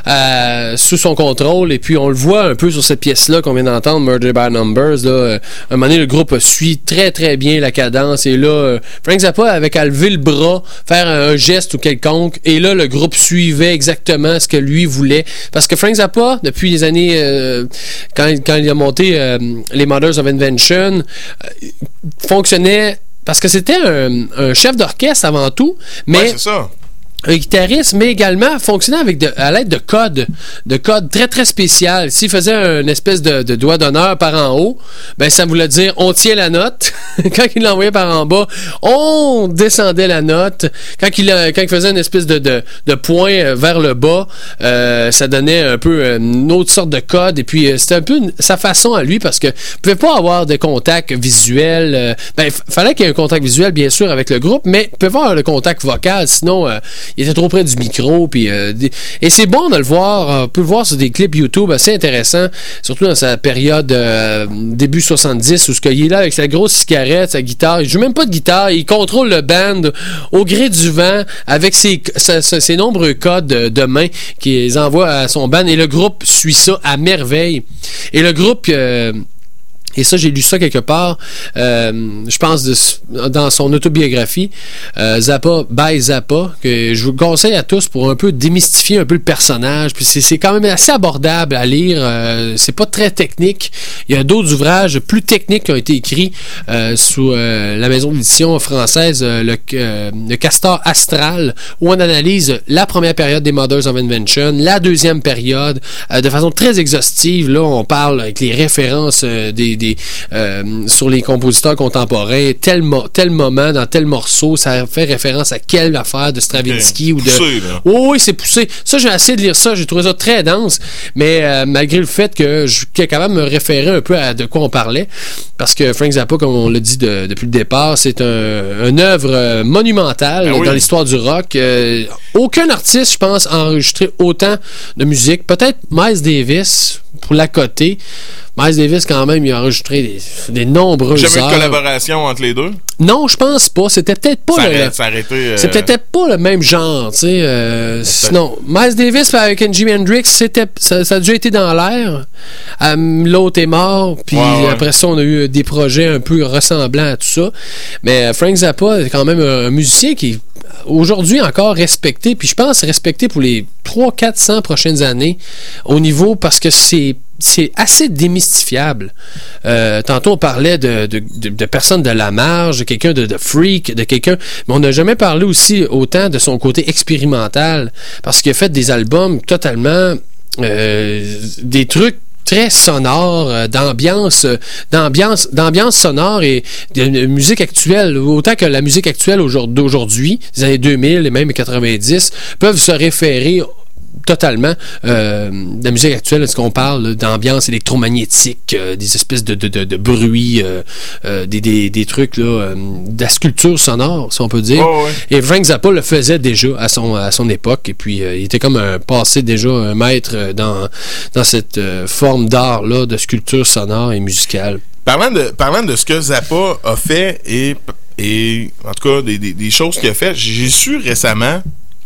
à, sous son contrôle, et puis on le voit un peu sur cette pièce-là qu'on vient d'entendre, Murder by Numbers. Là, euh, à un moment donné, le groupe suit très très bien la cadence, et là, euh, Frank Zappa avait qu'à lever le bras, faire un, un geste ou quelconque, et là, le groupe suivait exactement ce que lui voulait. Parce que Frank Zappa, depuis les années, euh, quand, quand il a monté euh, les Mothers of Invention, euh, fonctionnait parce que c'était un, un chef d'orchestre avant tout, mais
ouais, c'est ça.
Un guitariste, mais également fonctionnait avec de, à l'aide de codes, de codes très très spécial. S'il faisait une espèce de, de doigt d'honneur par en haut, ben ça voulait dire on tient la note. Quand il l'envoyait par en bas, on descendait la note. Quand il, quand il faisait une espèce de, de, de point vers le bas, euh, ça donnait un peu une autre sorte de code. Et puis c'était un peu une, sa façon à lui, parce que il pouvait pas avoir de contact visuel. Euh, ben il fallait qu'il y ait un contact visuel bien sûr avec le groupe, mais il pouvait pas avoir le contact vocal, sinon euh, il était trop près du micro. Puis, euh, et c'est bon de le voir. On peut le voir sur des clips YouTube assez intéressants, surtout dans sa période euh, début soixante-dix, où ce qu'il est là avec sa grosse cigarette, sa guitare. Il joue même pas de guitare. Il contrôle le band au gré du vent avec ses, ses, ses nombreux codes de, de main qu'il envoie à son band. Et le groupe suit ça à merveille. Et le groupe... Euh, Et ça, j'ai lu ça quelque part, euh, je pense de, dans son autobiographie, euh, Zappa by Zappa, que je vous conseille à tous pour un peu démystifier un peu le personnage. Puis c'est, c'est quand même assez abordable à lire, euh, c'est pas très technique. Il y a d'autres ouvrages plus techniques qui ont été écrits euh, sous euh, la maison d'édition française, euh, le, euh, le Castor Astral, où on analyse la première période des Mothers of Invention, la deuxième période, euh, de façon très exhaustive. Là, on parle avec les références euh, des Des, euh, sur les compositeurs contemporains, tel, mo- tel moment dans tel morceau, ça fait référence à quelle affaire de Stravinsky. Okay. Ou de...
Poussé,
oh, oui, c'est poussé. Ça, j'ai essayé de lire ça, j'ai trouvé ça très dense, mais euh, malgré le fait que je suis capable de me référer un peu à de quoi on parlait, parce que Frank Zappa, comme on l'a dit de, depuis le départ, c'est un, une œuvre monumentale ben oui. dans l'histoire du rock. Euh, aucun artiste, je pense, a enregistré autant de musique. Peut-être Miles Davis, pour la côté. Miles Davis, quand même, il a enregistré des, des nombreuses
Jamais
heures.
de collaboration entre les deux?
Non, je pense pas. C'était peut-être pas
ça
le...
Arrête, ça arrêté, euh...
C'est peut-être pas le même genre, tu sais. Euh, sinon, Miles Davis avec Jimi Hendrix, c'était, ça, ça a déjà été dans l'air. Um, l'autre est mort, puis ouais, ouais. après ça, on a eu des projets un peu ressemblants à tout ça. Mais Frank Zappa est quand même un, un musicien qui est aujourd'hui encore respecté, puis je pense respecté pour les trois cents à quatre cents prochaines années au niveau, parce que c'est c'est assez démystifiable. Euh, tantôt, on parlait de, de, de, de personnes de la marge, de quelqu'un de, de freak, de quelqu'un... Mais on n'a jamais parlé aussi autant de son côté expérimental, parce qu'il a fait des albums totalement... Euh, des trucs très sonore, euh, d'ambiance, euh, d'ambiance, d'ambiance sonore et de, de musique actuelle, autant que la musique actuelle d'aujourd'hui, des années deux mille et même quatre-vingt-dix, peuvent se référer totalement euh, de la musique actuelle. Est-ce qu'on parle là, d'ambiance électromagnétique, euh, des espèces de, de, de, de bruits, euh, euh, des, des, des trucs là, euh, de la sculpture sonore, si on peut dire. Oh, ouais. Et Frank Zappa le faisait déjà à son, à son époque, et puis euh, il était comme un passé déjà un maître dans, dans cette euh, forme d'art là, de sculpture sonore et musicale.
Parlant de, parlant de ce que Zappa a fait et, et en tout cas des, des, des choses qu'il a fait, j'ai su récemment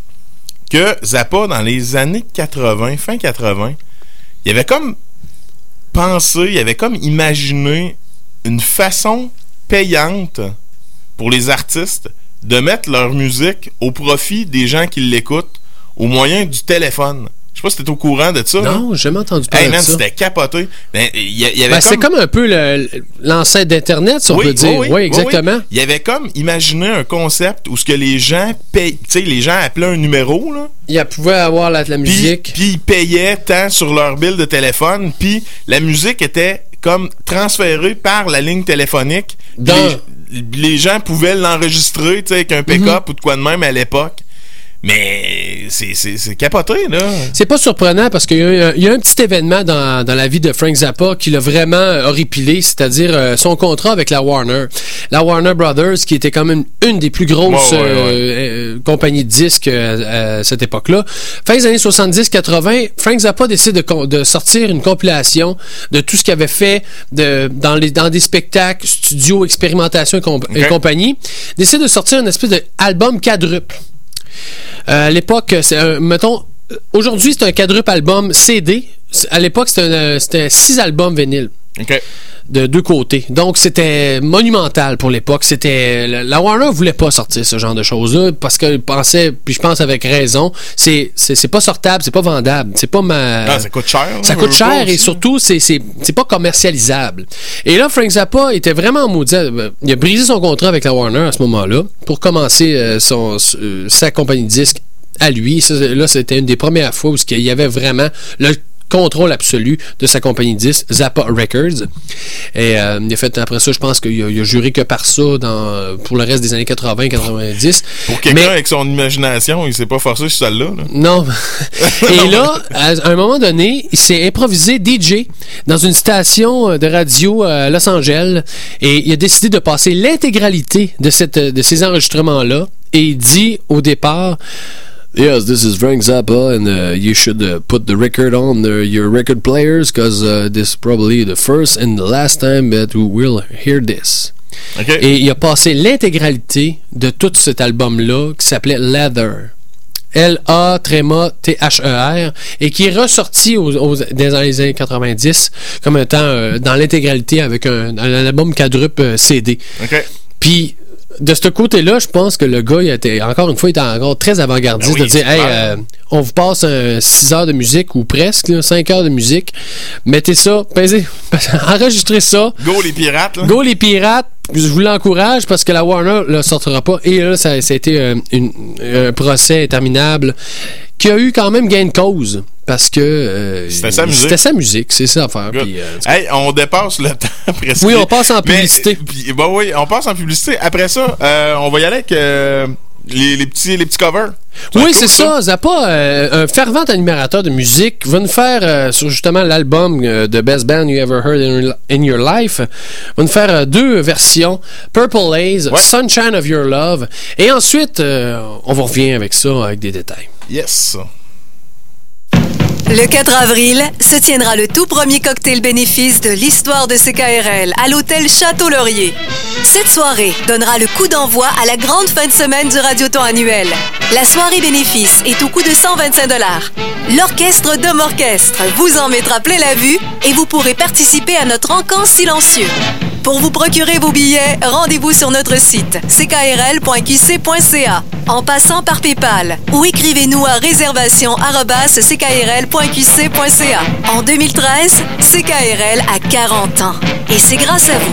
que Zappa, dans les années quatre-vingts, fin quatre-vingts, il avait comme pensé, il avait comme imaginé une façon payante pour les artistes de mettre leur musique au profit des gens qui l'écoutent au moyen du téléphone. Je sais pas si t'es au courant de ça.
Non, j'ai jamais entendu parler
hey, man,
de ça.
C'était capoté. Ben, il y, y avait
ben,
comme...
C'est comme un peu le, l'ancêtre d'Internet, si on
oui,
peut dire.
Oui,
oui, exactement.
Oui, oui. Il y avait comme imaginé un concept où ce que les gens payent, tu sais, les gens appelaient un numéro, là.
Ils pouvaient avoir la, la musique.
Puis ils payaient tant sur leur bill de téléphone, puis la musique était comme transférée par la ligne téléphonique.
Dans...
Les, les gens pouvaient l'enregistrer, tu sais, avec un pick-up mm-hmm. ou de quoi de même à l'époque. Mais c'est, c'est, c'est capoté, là.
C'est pas surprenant parce qu'il y a, il y a un petit événement dans, dans la vie de Frank Zappa qui l'a vraiment horripilé, c'est-à-dire euh, son contrat avec la Warner. La Warner Brothers, qui était quand même une des plus grosses ouais, ouais, ouais. Euh, euh, compagnies de disques euh, à cette époque-là. Fin des années soixante-dix quatre-vingt, Frank Zappa décide de, de sortir une compilation de tout ce qu'il avait fait de, dans, les, dans des spectacles, studios, expérimentation et, comp- okay. et compagnie. Décide de sortir une espèce d'album quadruple. Euh, à l'époque, c'est un, mettons, aujourd'hui c'est un quadruple album C D. À l'époque, c'était, un, c'était six albums vinyles.
Okay.
De deux côtés. Donc, c'était monumental pour l'époque. C'était la Warner voulait pas sortir ce genre de choses-là parce qu'elle pensait, puis je pense avec raison, c'est, c'est, c'est pas sortable, c'est pas vendable. C'est pas ma...
Ah, ça coûte cher.
Ça
hein,
coûte cher et surtout, c'est, c'est, c'est pas commercialisable. Et là, Frank Zappa était vraiment maudit. Il a brisé son contrat avec la Warner à ce moment-là pour commencer euh, son, euh, sa compagnie de disques à lui. Ça, là, c'était une des premières fois où il y avait vraiment le contrôle absolu de sa compagnie de disques, Zappa Records. Et euh, il a fait, après ça, je pense qu'il a, il a juré que par ça dans, pour le reste des années quatre-vingts quatre-vingt-dix.
Pour quelqu'un Mais, avec son imagination, il s'est pas forcé sur celle-là. Là.
Non. Et là, à un moment donné, il s'est improvisé D J dans une station de radio à Los Angeles et il a décidé de passer l'intégralité de, cette, de ces enregistrements-là et il dit au départ... Yes, this is Frank Zappa, and uh, you should uh, put the record on the, your record players, because uh, this is probably the first and the last time that we will hear this. Okay. Et il a passé l'intégralité de tout cet album-là, qui s'appelait Leather. L A T H E R, et qui est ressorti aux, aux, dans les années quatre-vingt-dix comme étant euh, dans l'intégralité avec un, un album quadruple euh, C D.
Okay.
Puis, de ce côté-là, je pense que le gars, il était, encore une fois, il était encore très avant-gardiste ben oui, de dire, hey, euh, on vous passe un six heures de musique ou presque, là, cinq heures de musique, mettez ça, pesez, enregistrez ça.
Go les pirates, là.
Go les pirates. Je vous l'encourage parce que la Warner ne le sortira pas. Et là, ça, ça a été euh, une, un procès interminable qui a eu quand même gain de cause. Parce que euh,
c'était sa musique.
C'était sa musique, c'est ça à faire. Puis, euh,
hey, on dépasse le temps presque.
Oui, on passe en publicité.
Mais, puis, bah oui, on passe en publicité. Après ça, euh, on va y aller avec euh, les, les, petits, les petits covers.
Ça oui, c'est ça. Zappa, euh, un fervent admirateur de musique, va nous faire, euh, sur justement l'album euh, The Best Band You Ever Heard in, in Your Life, va nous faire euh, deux versions, Purple Haze, ouais. Sunshine of Your Love, et ensuite, euh, on va revenir avec ça, avec des détails.
Yes.
Le quatre avril se tiendra le tout premier cocktail bénéfice de l'histoire de C K R L à l'hôtel Château-Laurier. Cette soirée donnera le coup d'envoi à la grande fin de semaine du Radioton annuel. La soirée bénéfice est au coût de cent vingt-cinq dollars. L'orchestre Dom Orchestre vous en mettra plein la vue et vous pourrez participer à notre encan silencieux. Pour vous procurer vos billets, rendez-vous sur notre site c k r l point q c point c a en passant par PayPal ou écrivez-nous à réservation arobase c k r l point q c point c a. En deux mille treize, C K R L a quarante ans et c'est grâce à vous.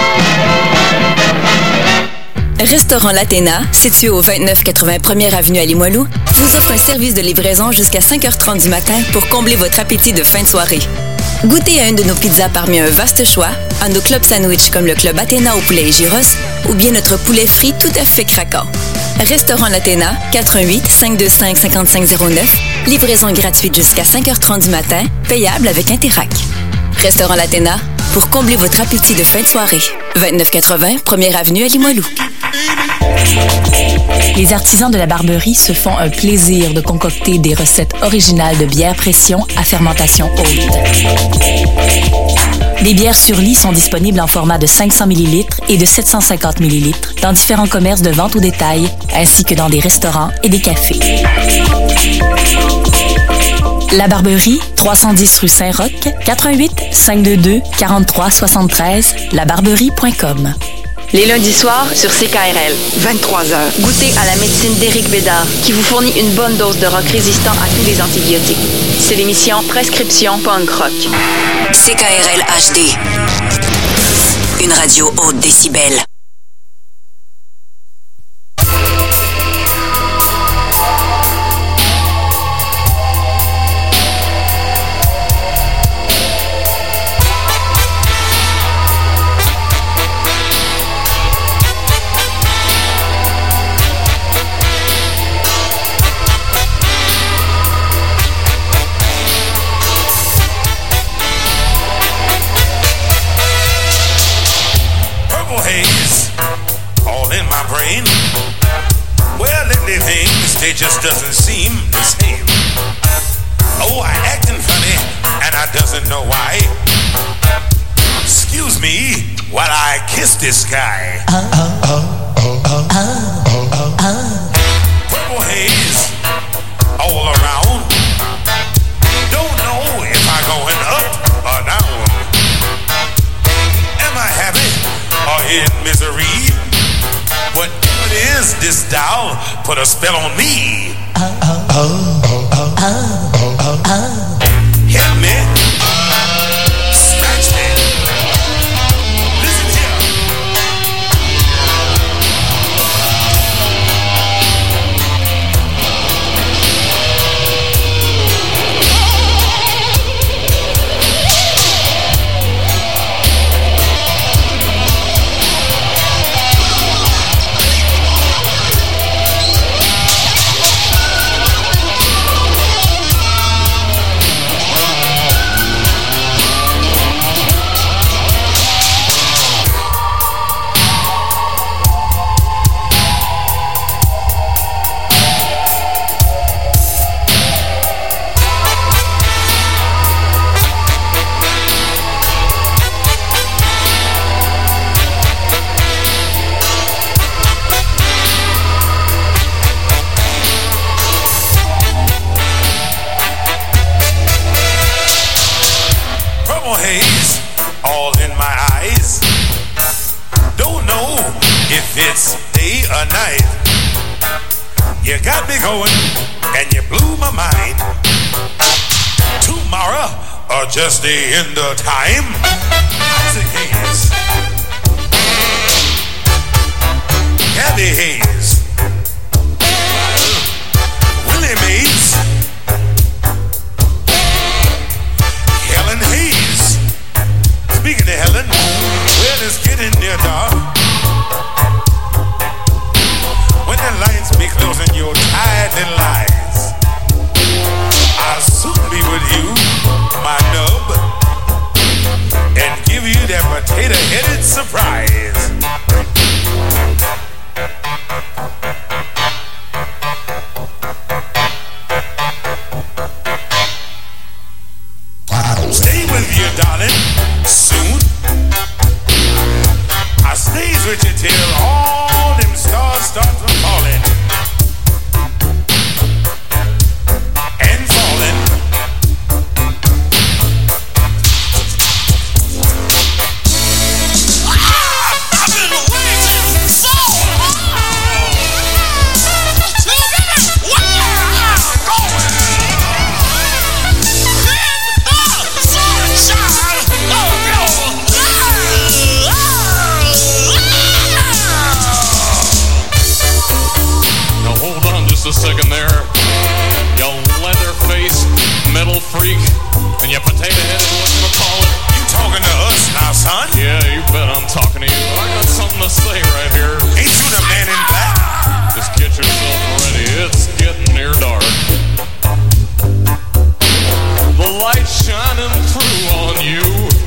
Restaurant L'Athéna, situé au vingt-neuf quatre-vingts première avenue à Limoilou, vous offre un service de livraison jusqu'à cinq heures trente du matin pour combler votre appétit de fin de soirée. Goûtez à une de nos pizzas parmi un vaste choix, à nos clubs sandwich comme le club Athéna au poulet et gyros, ou bien notre poulet frit tout à fait craquant. Restaurant L'Athéna, quatre un huit, cinq deux cinq, cinq cinq zéro neuf, livraison gratuite jusqu'à cinq heures trente du matin, payable avec Interac. Restaurant L'Athéna, pour combler votre appétit de fin de soirée. vingt-neuf quatre-vingts, première avenue à Limoilou.
Les artisans de la Barberie se font un plaisir de concocter des recettes originales de bière pression à fermentation haute. Les bières sur lit sont disponibles en format de cinq cents millilitres et de sept cent cinquante millilitres dans différents commerces de vente au détail, ainsi que dans des restaurants et des cafés. La Barberie, trois cent dix rue Saint-Roch, quatre un huit, cinq deux deux, quatre-trois soixante-treize, labarberie point com.
Les lundis soirs sur C K R L, vingt-trois heures. Goûtez à la médecine d'Éric Bédard, qui vous fournit une bonne dose de rock résistant à tous les antibiotiques. C'est l'émission Prescription Punk Rock.
C K R L H D. Une radio haute décibel.
brain. Well, lately things, they just doesn't seem the same. Oh, I acting funny, and I doesn't know why. Excuse me while I kiss this guy. Uh, uh, uh, uh, uh, uh, uh. Purple haze all around. Don't know if I'm going up or down. Am I happy or in misery? Whatever it is, this doll put a spell on me. Uh, uh, uh, uh, uh, uh, uh. Hit me. Scratch me. Listen here. It's day or night. You got me going and you blew my mind. Tomorrow or just the end of time. Isaac Hayes, Gabby Hayes, Willie Mays, Helen Hayes. Speaking of Helen, well, it's getting near dark. When the lights be closing your tight little eyes, I'll soon be with you, my nub, and give you that potato-headed surprise. I'll stay with you, darling, soon. I stays with you till all them stars start to falling and falling. Ah, I've been waiting so long to get where I'm going. In the sunshine of your a second there, you leather-faced metal freak, and you potato-headed whatchamacallit. You talking to us now, son? Yeah, you bet I'm talking to you. I got something to say right here. Ain't you the man in black? Just get yourself ready. It's getting near dark. The light's shining through on you.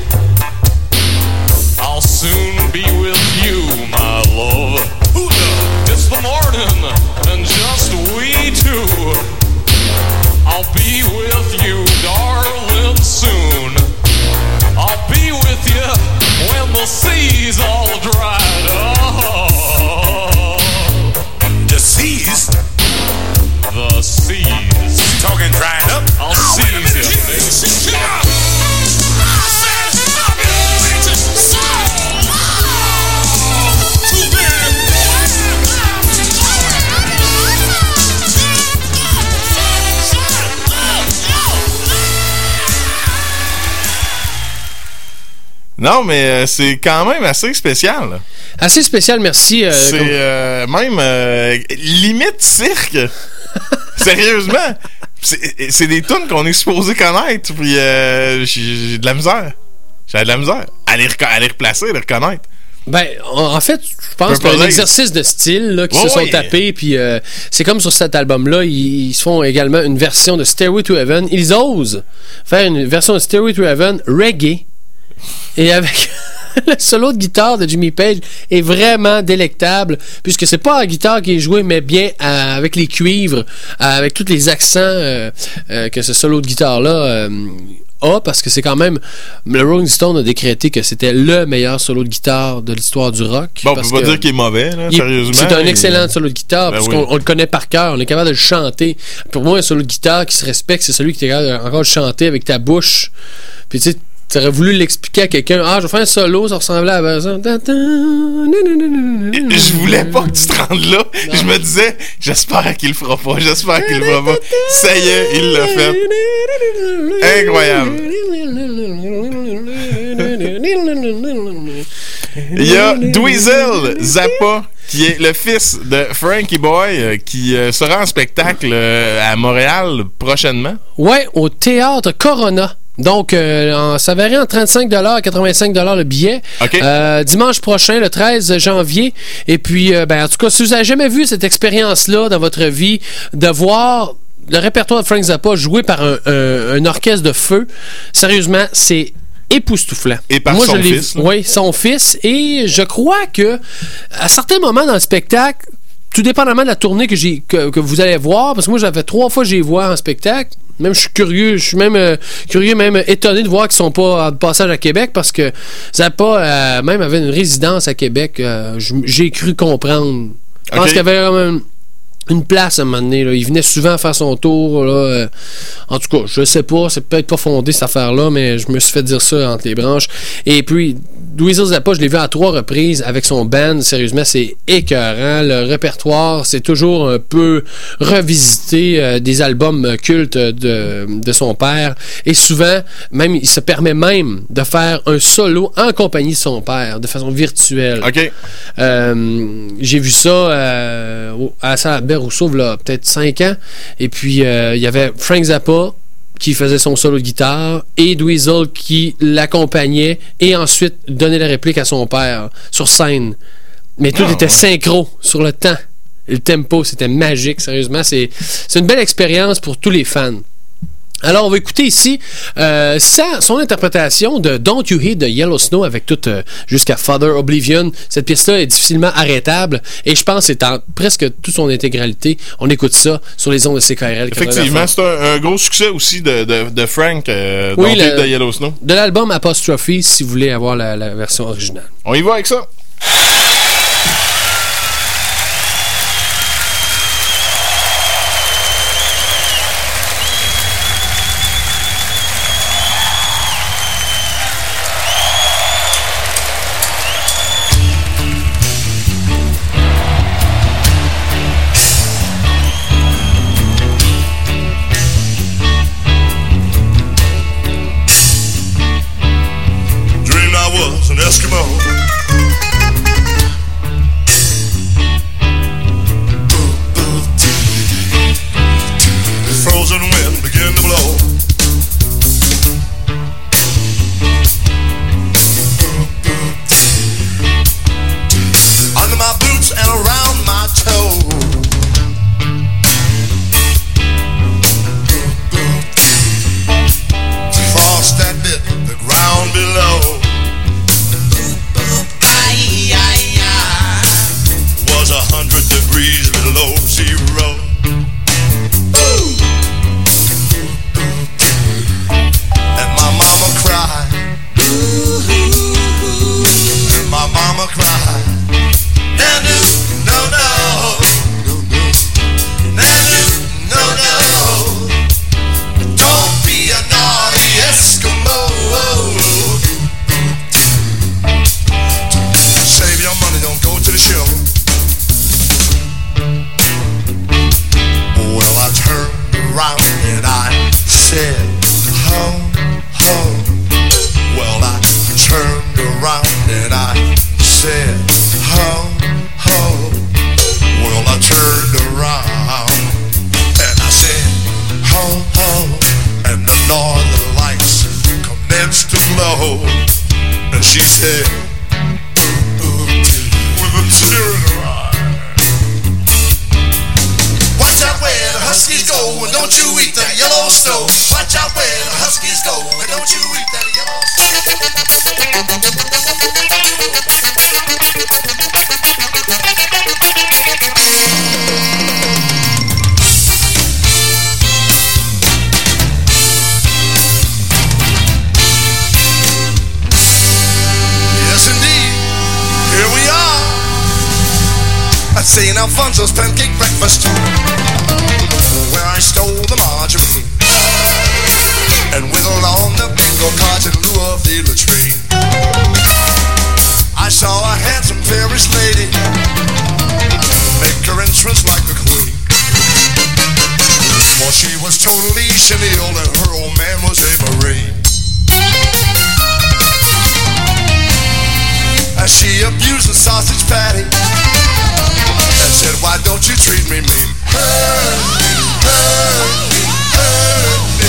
I'll soon be with you, my love. It's the morning, and just we two. I'll be with you, darling, soon. I'll be with you when the sea's all dried up. The seas? The seas. You talking drying up? I'll oh, seize you, baby. I said I've been waiting so long to be.
Non, mais euh, c'est quand même assez spécial. Là.
Assez spécial, merci. Euh,
c'est
comme...
euh, même euh, limite cirque. Sérieusement. C'est, c'est des tunes qu'on est supposé connaître. Puis euh, j'ai, j'ai de la misère. J'ai de la misère à les, rec- à les replacer, à les reconnaître.
Ben, en fait, je pense que c'est un exercice de style là, qui oh, se sont oui. tapés. Puis euh, c'est comme sur cet album-là, ils, ils font également une version de Stairway to Heaven. Ils osent faire une version de Stairway to Heaven reggae. Et avec le solo de guitare de Jimmy Page est vraiment délectable, puisque c'est pas la guitare qui est jouée, mais bien euh, avec les cuivres, euh, avec tous les accents euh, euh, que ce solo de guitare-là euh, a, parce que c'est quand même... Le Rolling Stone a décrété que c'était le meilleur solo de guitare de l'histoire du rock.
Bon, on peut pas dire qu'il est mauvais, là,
il,
sérieusement.
C'est un excellent solo de guitare, ben parce oui. qu'on on le connaît par cœur, on est capable de le chanter. Pour moi, un solo de guitare qui se respecte, c'est celui qui est capable de encore de chanter avec ta bouche. Puis tu sais, tu aurais voulu l'expliquer à quelqu'un. Ah, je vais faire un solo, ça ressemblait à ça.
Je voulais pas que tu te rendes là. Non. Je me disais, j'espère qu'il le fera pas. J'espère qu'il le fera pas. Ça y est, il l'a fait. Incroyable. Il y a Dweezil Zappa, qui est le fils de Frankie Boy, euh, qui euh, sera en spectacle euh, à Montréal prochainement.
Ouais, au Théâtre Corona. Donc, euh, ça varie entre trente-cinq dollars et quatre-vingt-cinq dollars le billet.
Okay.
Euh, dimanche prochain, le treize janvier. Et puis, euh, ben, en tout cas, si vous n'avez jamais vu cette expérience-là dans votre vie, de voir le répertoire de Frank Zappa joué par un, un, un orchestre de feu, sérieusement, c'est époustouflant.
Et par
Moi,
son
je
fils.
Oui, son fils. Et je crois que à certains moments dans le spectacle, tout dépendamment de la tournée que, j'ai, que, que vous allez voir, parce que moi, j'avais trois fois que j'ai vu en spectacle. Même je suis curieux, je suis même euh, curieux, même étonné de voir qu'ils sont pas en passage à Québec, parce que Zappa euh, même avait une résidence à Québec. Euh, j'ai cru comprendre. Je pense
okay.
qu'il y avait euh, une place à un moment donné. Là. Il venait souvent faire son tour. Là, euh. En tout cas, je sais pas, c'est peut-être pas fondé cette affaire-là, mais je me suis fait dire ça entre les branches. Et puis, Dweezil Zappa, je l'ai vu à trois reprises avec son band. Sérieusement, c'est écœurant. Le répertoire, c'est toujours un peu revisité euh, des albums cultes de, de son père. Et souvent, même, il se permet même de faire un solo en compagnie de son père, de façon virtuelle.
OK.
Euh, j'ai vu ça euh, à la salle Albert Rousseau, il y a peut-être cinq ans. Et puis, il euh, y avait Frank Zappa qui faisait son solo de guitare et Dweezil qui l'accompagnait et ensuite donnait la réplique à son père sur scène. Mais tout oh, était synchro sur le temps. Et le tempo, c'était magique, sérieusement. C'est, c'est une belle expérience pour tous les fans. Alors, on va écouter ici euh, sa, son interprétation de Don't You Heed de Yellow Snow avec tout euh, jusqu'à Father Oblivion. Cette pièce-là est difficilement arrêtable et je pense que c'est en presque toute son intégralité. On écoute ça sur les ondes de C K R L.
Effectivement, c'est un, un gros succès aussi de, de, de Frank, euh,
oui,
Don't You
Heed
de Yellow Snow.
De l'album Apostrophe, si vous voulez avoir la, la version originale.
On y va avec ça.
Watch out where the huskies go, and don't you eat that yellow snow. Saint Alfonso's pancake breakfast, where I stole the margarine and whittled on the bingo cards in lieu of the latrine. I saw a handsome Paris lady make her entrance like a queen. For she was totally chenille and her old man was a Marine. As she abused the sausage patty and said, why don't you treat me mean? Hurt me, hurt me, hurt me,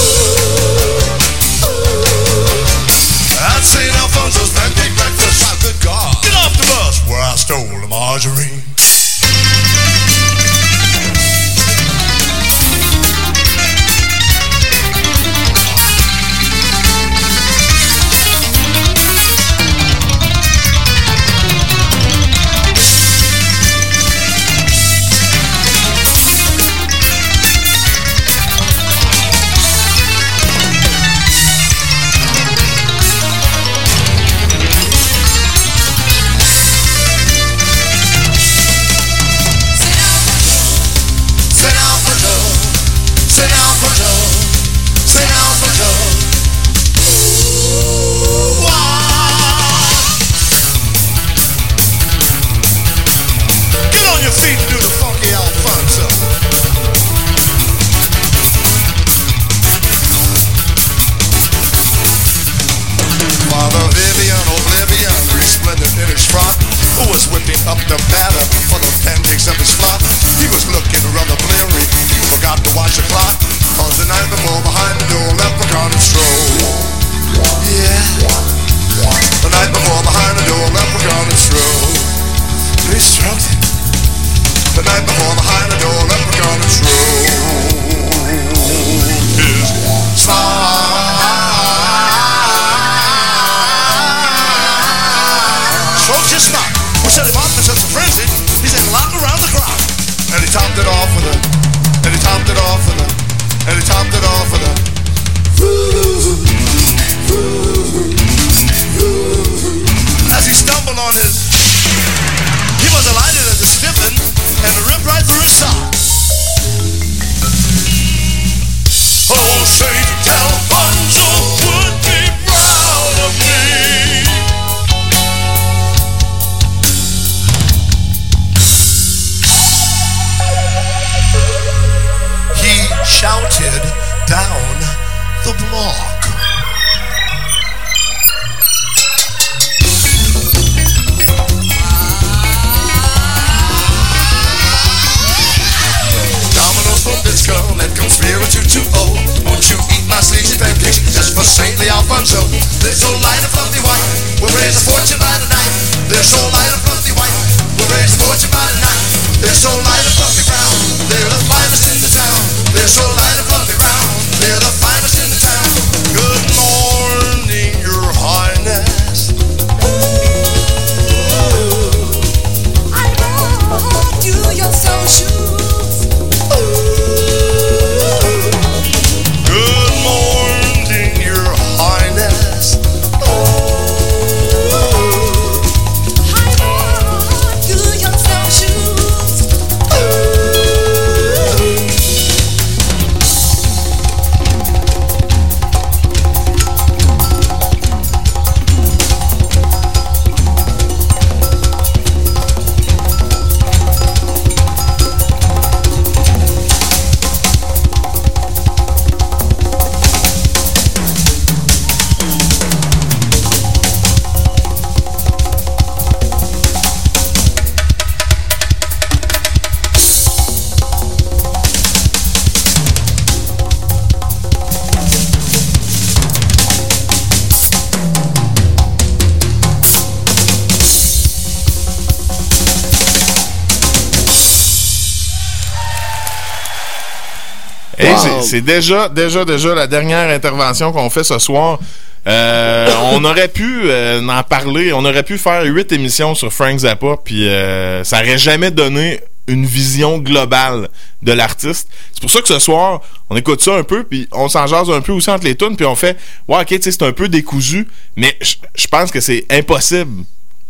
ooh, ooh. At Saint Alfonso's pancake breakfast, my good God, get off the bus where I stole the margarine. Up the batter for the pancakes of his flock. He was looking rather bleary. He forgot to watch the clock. Cause the night before behind the door, leprechaun and stroll. Yeah. The night before behind the door, leprechaun and stroll. He stroked it. The night before behind the door, leprechaun and stroll. His slide. Strokes his snot. Set him off in such a frenzy, he's in lock around the crowd. And he topped it off with a, and he topped it off with a, and he topped it off with a. As he stumbled on his, he was delighted at the stiffin and it ripped right through his sock. Oh, Saint Alfonso would be proud of me. Shouted down the block. Domino's for Bisco, let conspirator two oh. Won't you eat my sleazy pancakes just for saintly Alfonso? They're so light and fluffy white, we'll raise a fortune by the night. They're so light and fluffy white, we'll raise a fortune by the night. They're so light and fluffy brown, they're the finest in the town. They're so light and fluffy brown, they're the finest in the town. Good morning, your highness. Ooh, I brought you your snowshoes. Ooh, good morning, your highness. Ooh, I brought you your snowshoes. Ooh.
Hey, c'est, c'est déjà, déjà, déjà la dernière intervention qu'on fait ce soir. Euh, on aurait pu euh, en parler, on aurait pu faire huit émissions sur Frank Zappa, puis euh, ça aurait jamais donné une vision globale de l'artiste. C'est pour ça que ce soir, on écoute ça un peu, puis on s'en jase un peu aussi entre les tunes, puis on fait « Ouais, ok, tu sais, c'est un peu décousu, mais je pense que c'est impossible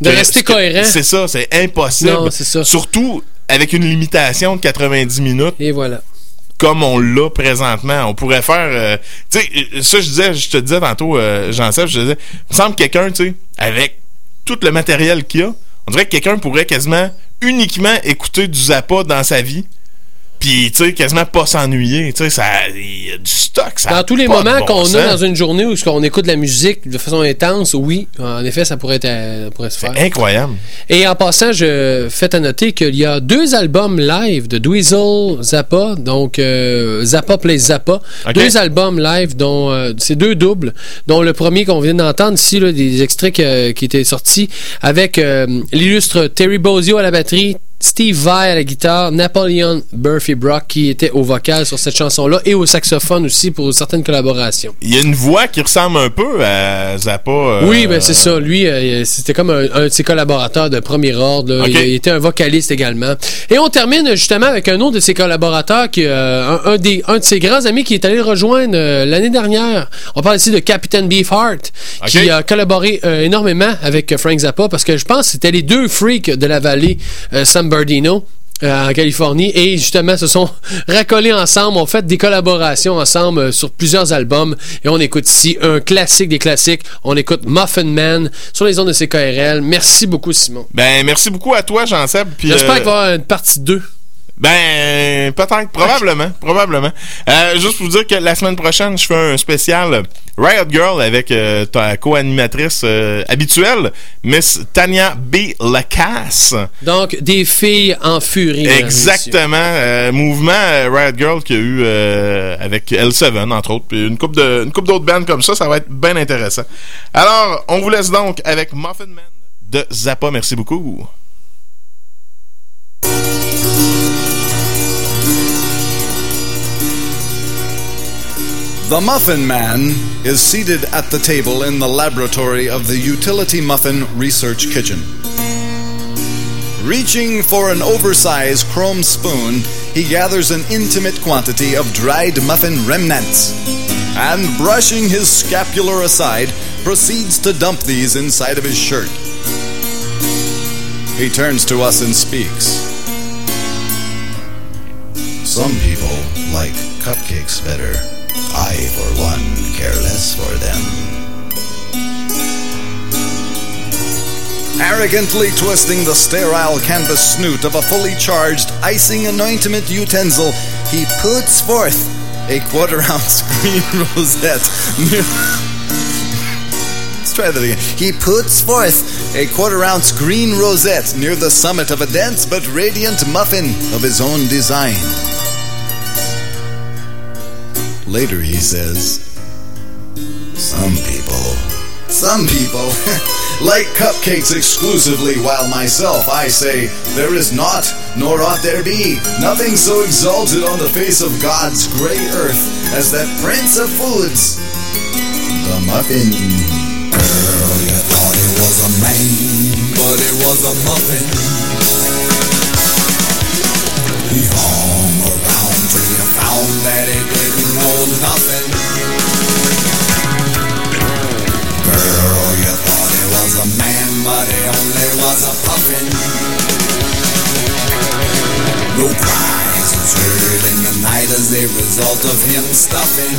De rester cohérent.
C'est ça, c'est impossible.
Non, c'est ça.
Surtout avec une limitation de quatre-vingt-dix minutes.
Et voilà.
Comme on l'a présentement. On pourrait faire... Euh, tu sais, ça, je disais, je te disais tantôt, euh, Jean-Seb, je te disais, il me semble que quelqu'un, tu sais, avec tout le matériel qu'il a, on dirait que quelqu'un pourrait quasiment uniquement écouter du Zappa dans sa vie. Puis, tu sais, quasiment pas s'ennuyer. Tu sais, ça, il y a du stock. Ça
dans tous les
pas
moments
bon
qu'on
sens.
a dans une journée où on écoute de la musique de façon intense, oui, en effet, ça pourrait, être, ça pourrait se faire.
C'est incroyable.
Et en passant, je fais à noter qu'il y a deux albums live de Dweezil Zappa, donc euh, Zappa Plays Zappa.
Okay.
Deux albums live, dont euh, c'est deux doubles, dont le premier qu'on vient d'entendre ici, là, des extraits que, qui étaient sortis, avec euh, l'illustre Terry Bozzio à la batterie, Steve Vai à la guitare, Napoleon Murphy Brock qui était au vocal sur cette chanson-là et au saxophone aussi pour certaines collaborations.
Il y a une voix qui ressemble un peu à Zappa. Euh...
Oui, ben c'est ça. Lui, euh, c'était comme un, un de ses collaborateurs de premier ordre. Là. Okay. Il, il était un vocaliste également. Et on termine justement avec un autre de ses collaborateurs, qui, euh, un, un, des, un de ses grands amis qui est allé le rejoindre euh, l'année dernière. On parle ici de Captain Beefheart, okay. qui a collaboré euh, énormément avec Frank Zappa parce que je pense que c'était les deux freaks de la vallée, euh, Sam Bernardino euh, en Californie, et justement se sont racolés ensemble, ont fait des collaborations ensemble euh, sur plusieurs albums, et on écoute ici un classique des classiques, on écoute Muffin Man sur les ondes de C K R L. Merci beaucoup, Simon.
Ben, merci beaucoup à toi, Jean-Seb.
J'espère
euh...
qu'il va y avoir une partie deux.
Ben, peut-être, probablement, okay. probablement. Euh, juste pour vous dire que la semaine prochaine, je fais un spécial Riot Girl avec euh, ta co-animatrice euh, habituelle, Miss Tania B. Lacasse.
Donc, des filles en furie.
Exactement. Euh, mouvement euh, Riot Girl qu'il y a eu euh, avec L sept, entre autres, puis une couple de, une couple d'autres bands comme ça, ça va être bien intéressant. Alors, on vous laisse donc avec Muffin Man de Zappa. Merci beaucoup.
The Muffin Man is seated at the table in the laboratory of the Utility Muffin Research Kitchen. Reaching for an oversized chrome spoon, he gathers an intimate quantity of dried muffin remnants, and brushing his scapular aside, proceeds to dump these inside of his shirt. He turns to us and speaks. Some people like cupcakes better. I, for one, care less for them. Arrogantly twisting the sterile canvas snoot of a fully charged icing anointment utensil, he puts forth a quarter-ounce green rosette. Let's try that again. He puts forth a quarter-ounce green rosette near the summit of a dense but radiant muffin of his own design. Later he says, Some people, some people like cupcakes exclusively, while myself, I say, there is naught, nor ought there be, nothing so exalted on the face of God's grey earth as that prince of foods, the muffin. Girl, you thought it was a man, but it was a muffin. He hung around till you found that he didn't know nothing. Girl, you thought he was a man, but he only was a puffin. No cries was heard in the night as a result of him stuffing.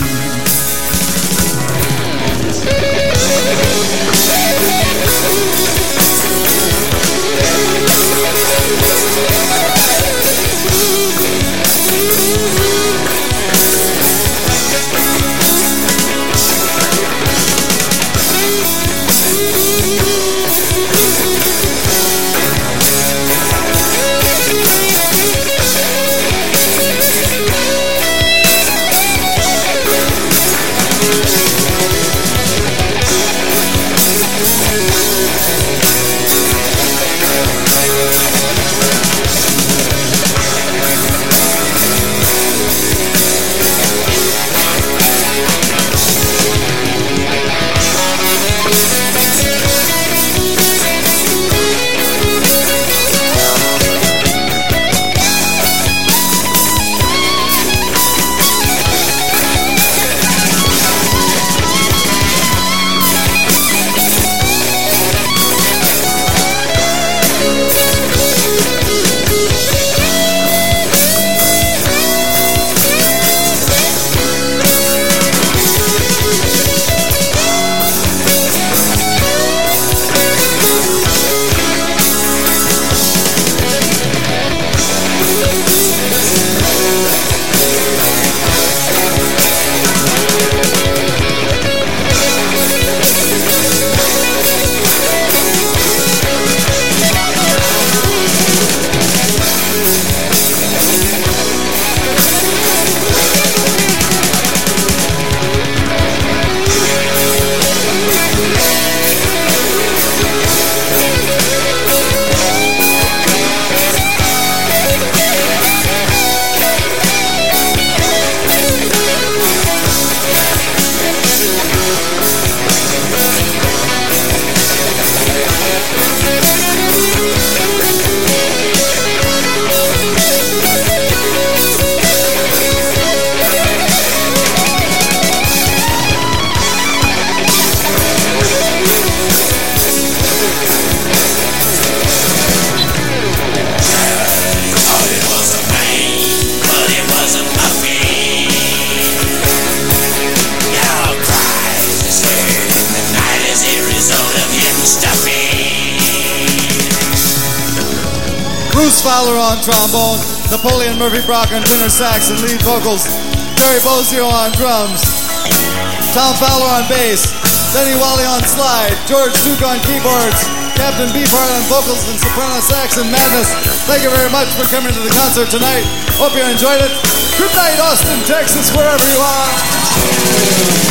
Bruce Fowler on trombone, Napoleon Murphy Brock on tenor sax and lead vocals, Terry Bozzio on drums, Tom Fowler on bass, Denny Wally on slide, George Duke on keyboards, Captain Beefheart on vocals and soprano sax and madness. Thank you very much for coming to the concert tonight. Hope you enjoyed it. Good night, Austin, Texas, wherever you are.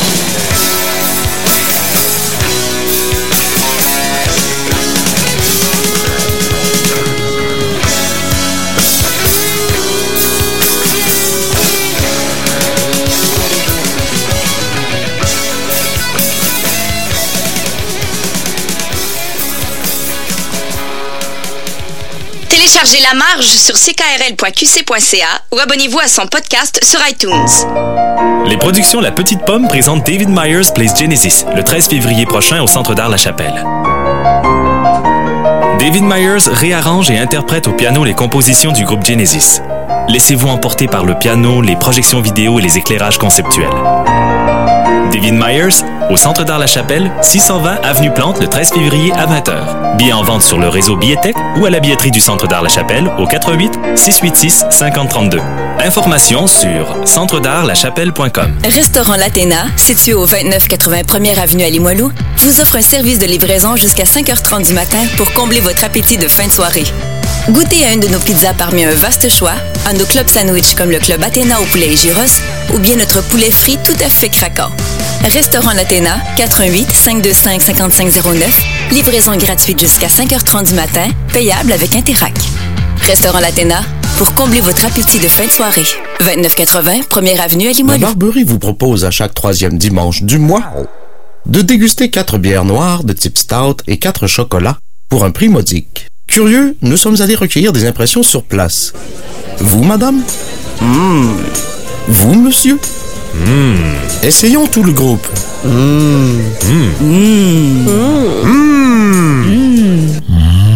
Téléchargez La Marge sur c k r l point q c point c a ou abonnez-vous à son podcast sur iTunes.
Les productions La Petite Pomme présentent David Myers Plays Genesis le treize février prochain au Centre d'art La Chapelle. David Myers réarrange et interprète au piano les compositions du groupe Genesis. Laissez-vous emporter par le piano, les projections vidéo et les éclairages conceptuels. David Myers, au Centre d'art La Chapelle, six cent vingt avenue Plante, le treize février à vingt heures. Billets en vente sur le réseau Billetech ou à la billetterie du Centre d'art La Chapelle au quatre huit six huit six cinq zéro trois deux. Informations sur centre d'art la chapelle point com.
Restaurant L'Athéna, situé au vingt-neuf quatre-vingts première avenue à Limoilou, vous offre un service de livraison jusqu'à cinq heures trente du matin pour combler votre appétit de fin de soirée. Goûtez à une de nos pizzas parmi un vaste choix, à nos clubs sandwich comme le club Athéna au poulet et gyros, ou bien notre poulet frit tout à fait craquant. Restaurant L'Athéna, quatre un huit cinq deux cinq cinq cinq zéro neuf, livraison gratuite jusqu'à cinq heures trente du matin, payable avec Interac. Restaurant L'Athéna, pour combler votre appétit de fin de soirée. vingt-neuf quatre-vingts, première avenue à Limoilou.
La Barberie vous propose à chaque troisième dimanche du mois de déguster quatre bières noires de type stout et quatre chocolats pour un prix modique. Curieux, nous sommes allés recueillir des impressions sur place. Vous, madame? Mmh. Vous, monsieur? Mmh. Essayons tout le groupe. Mmh. Mmh. Mmh. Mmh. Mmh.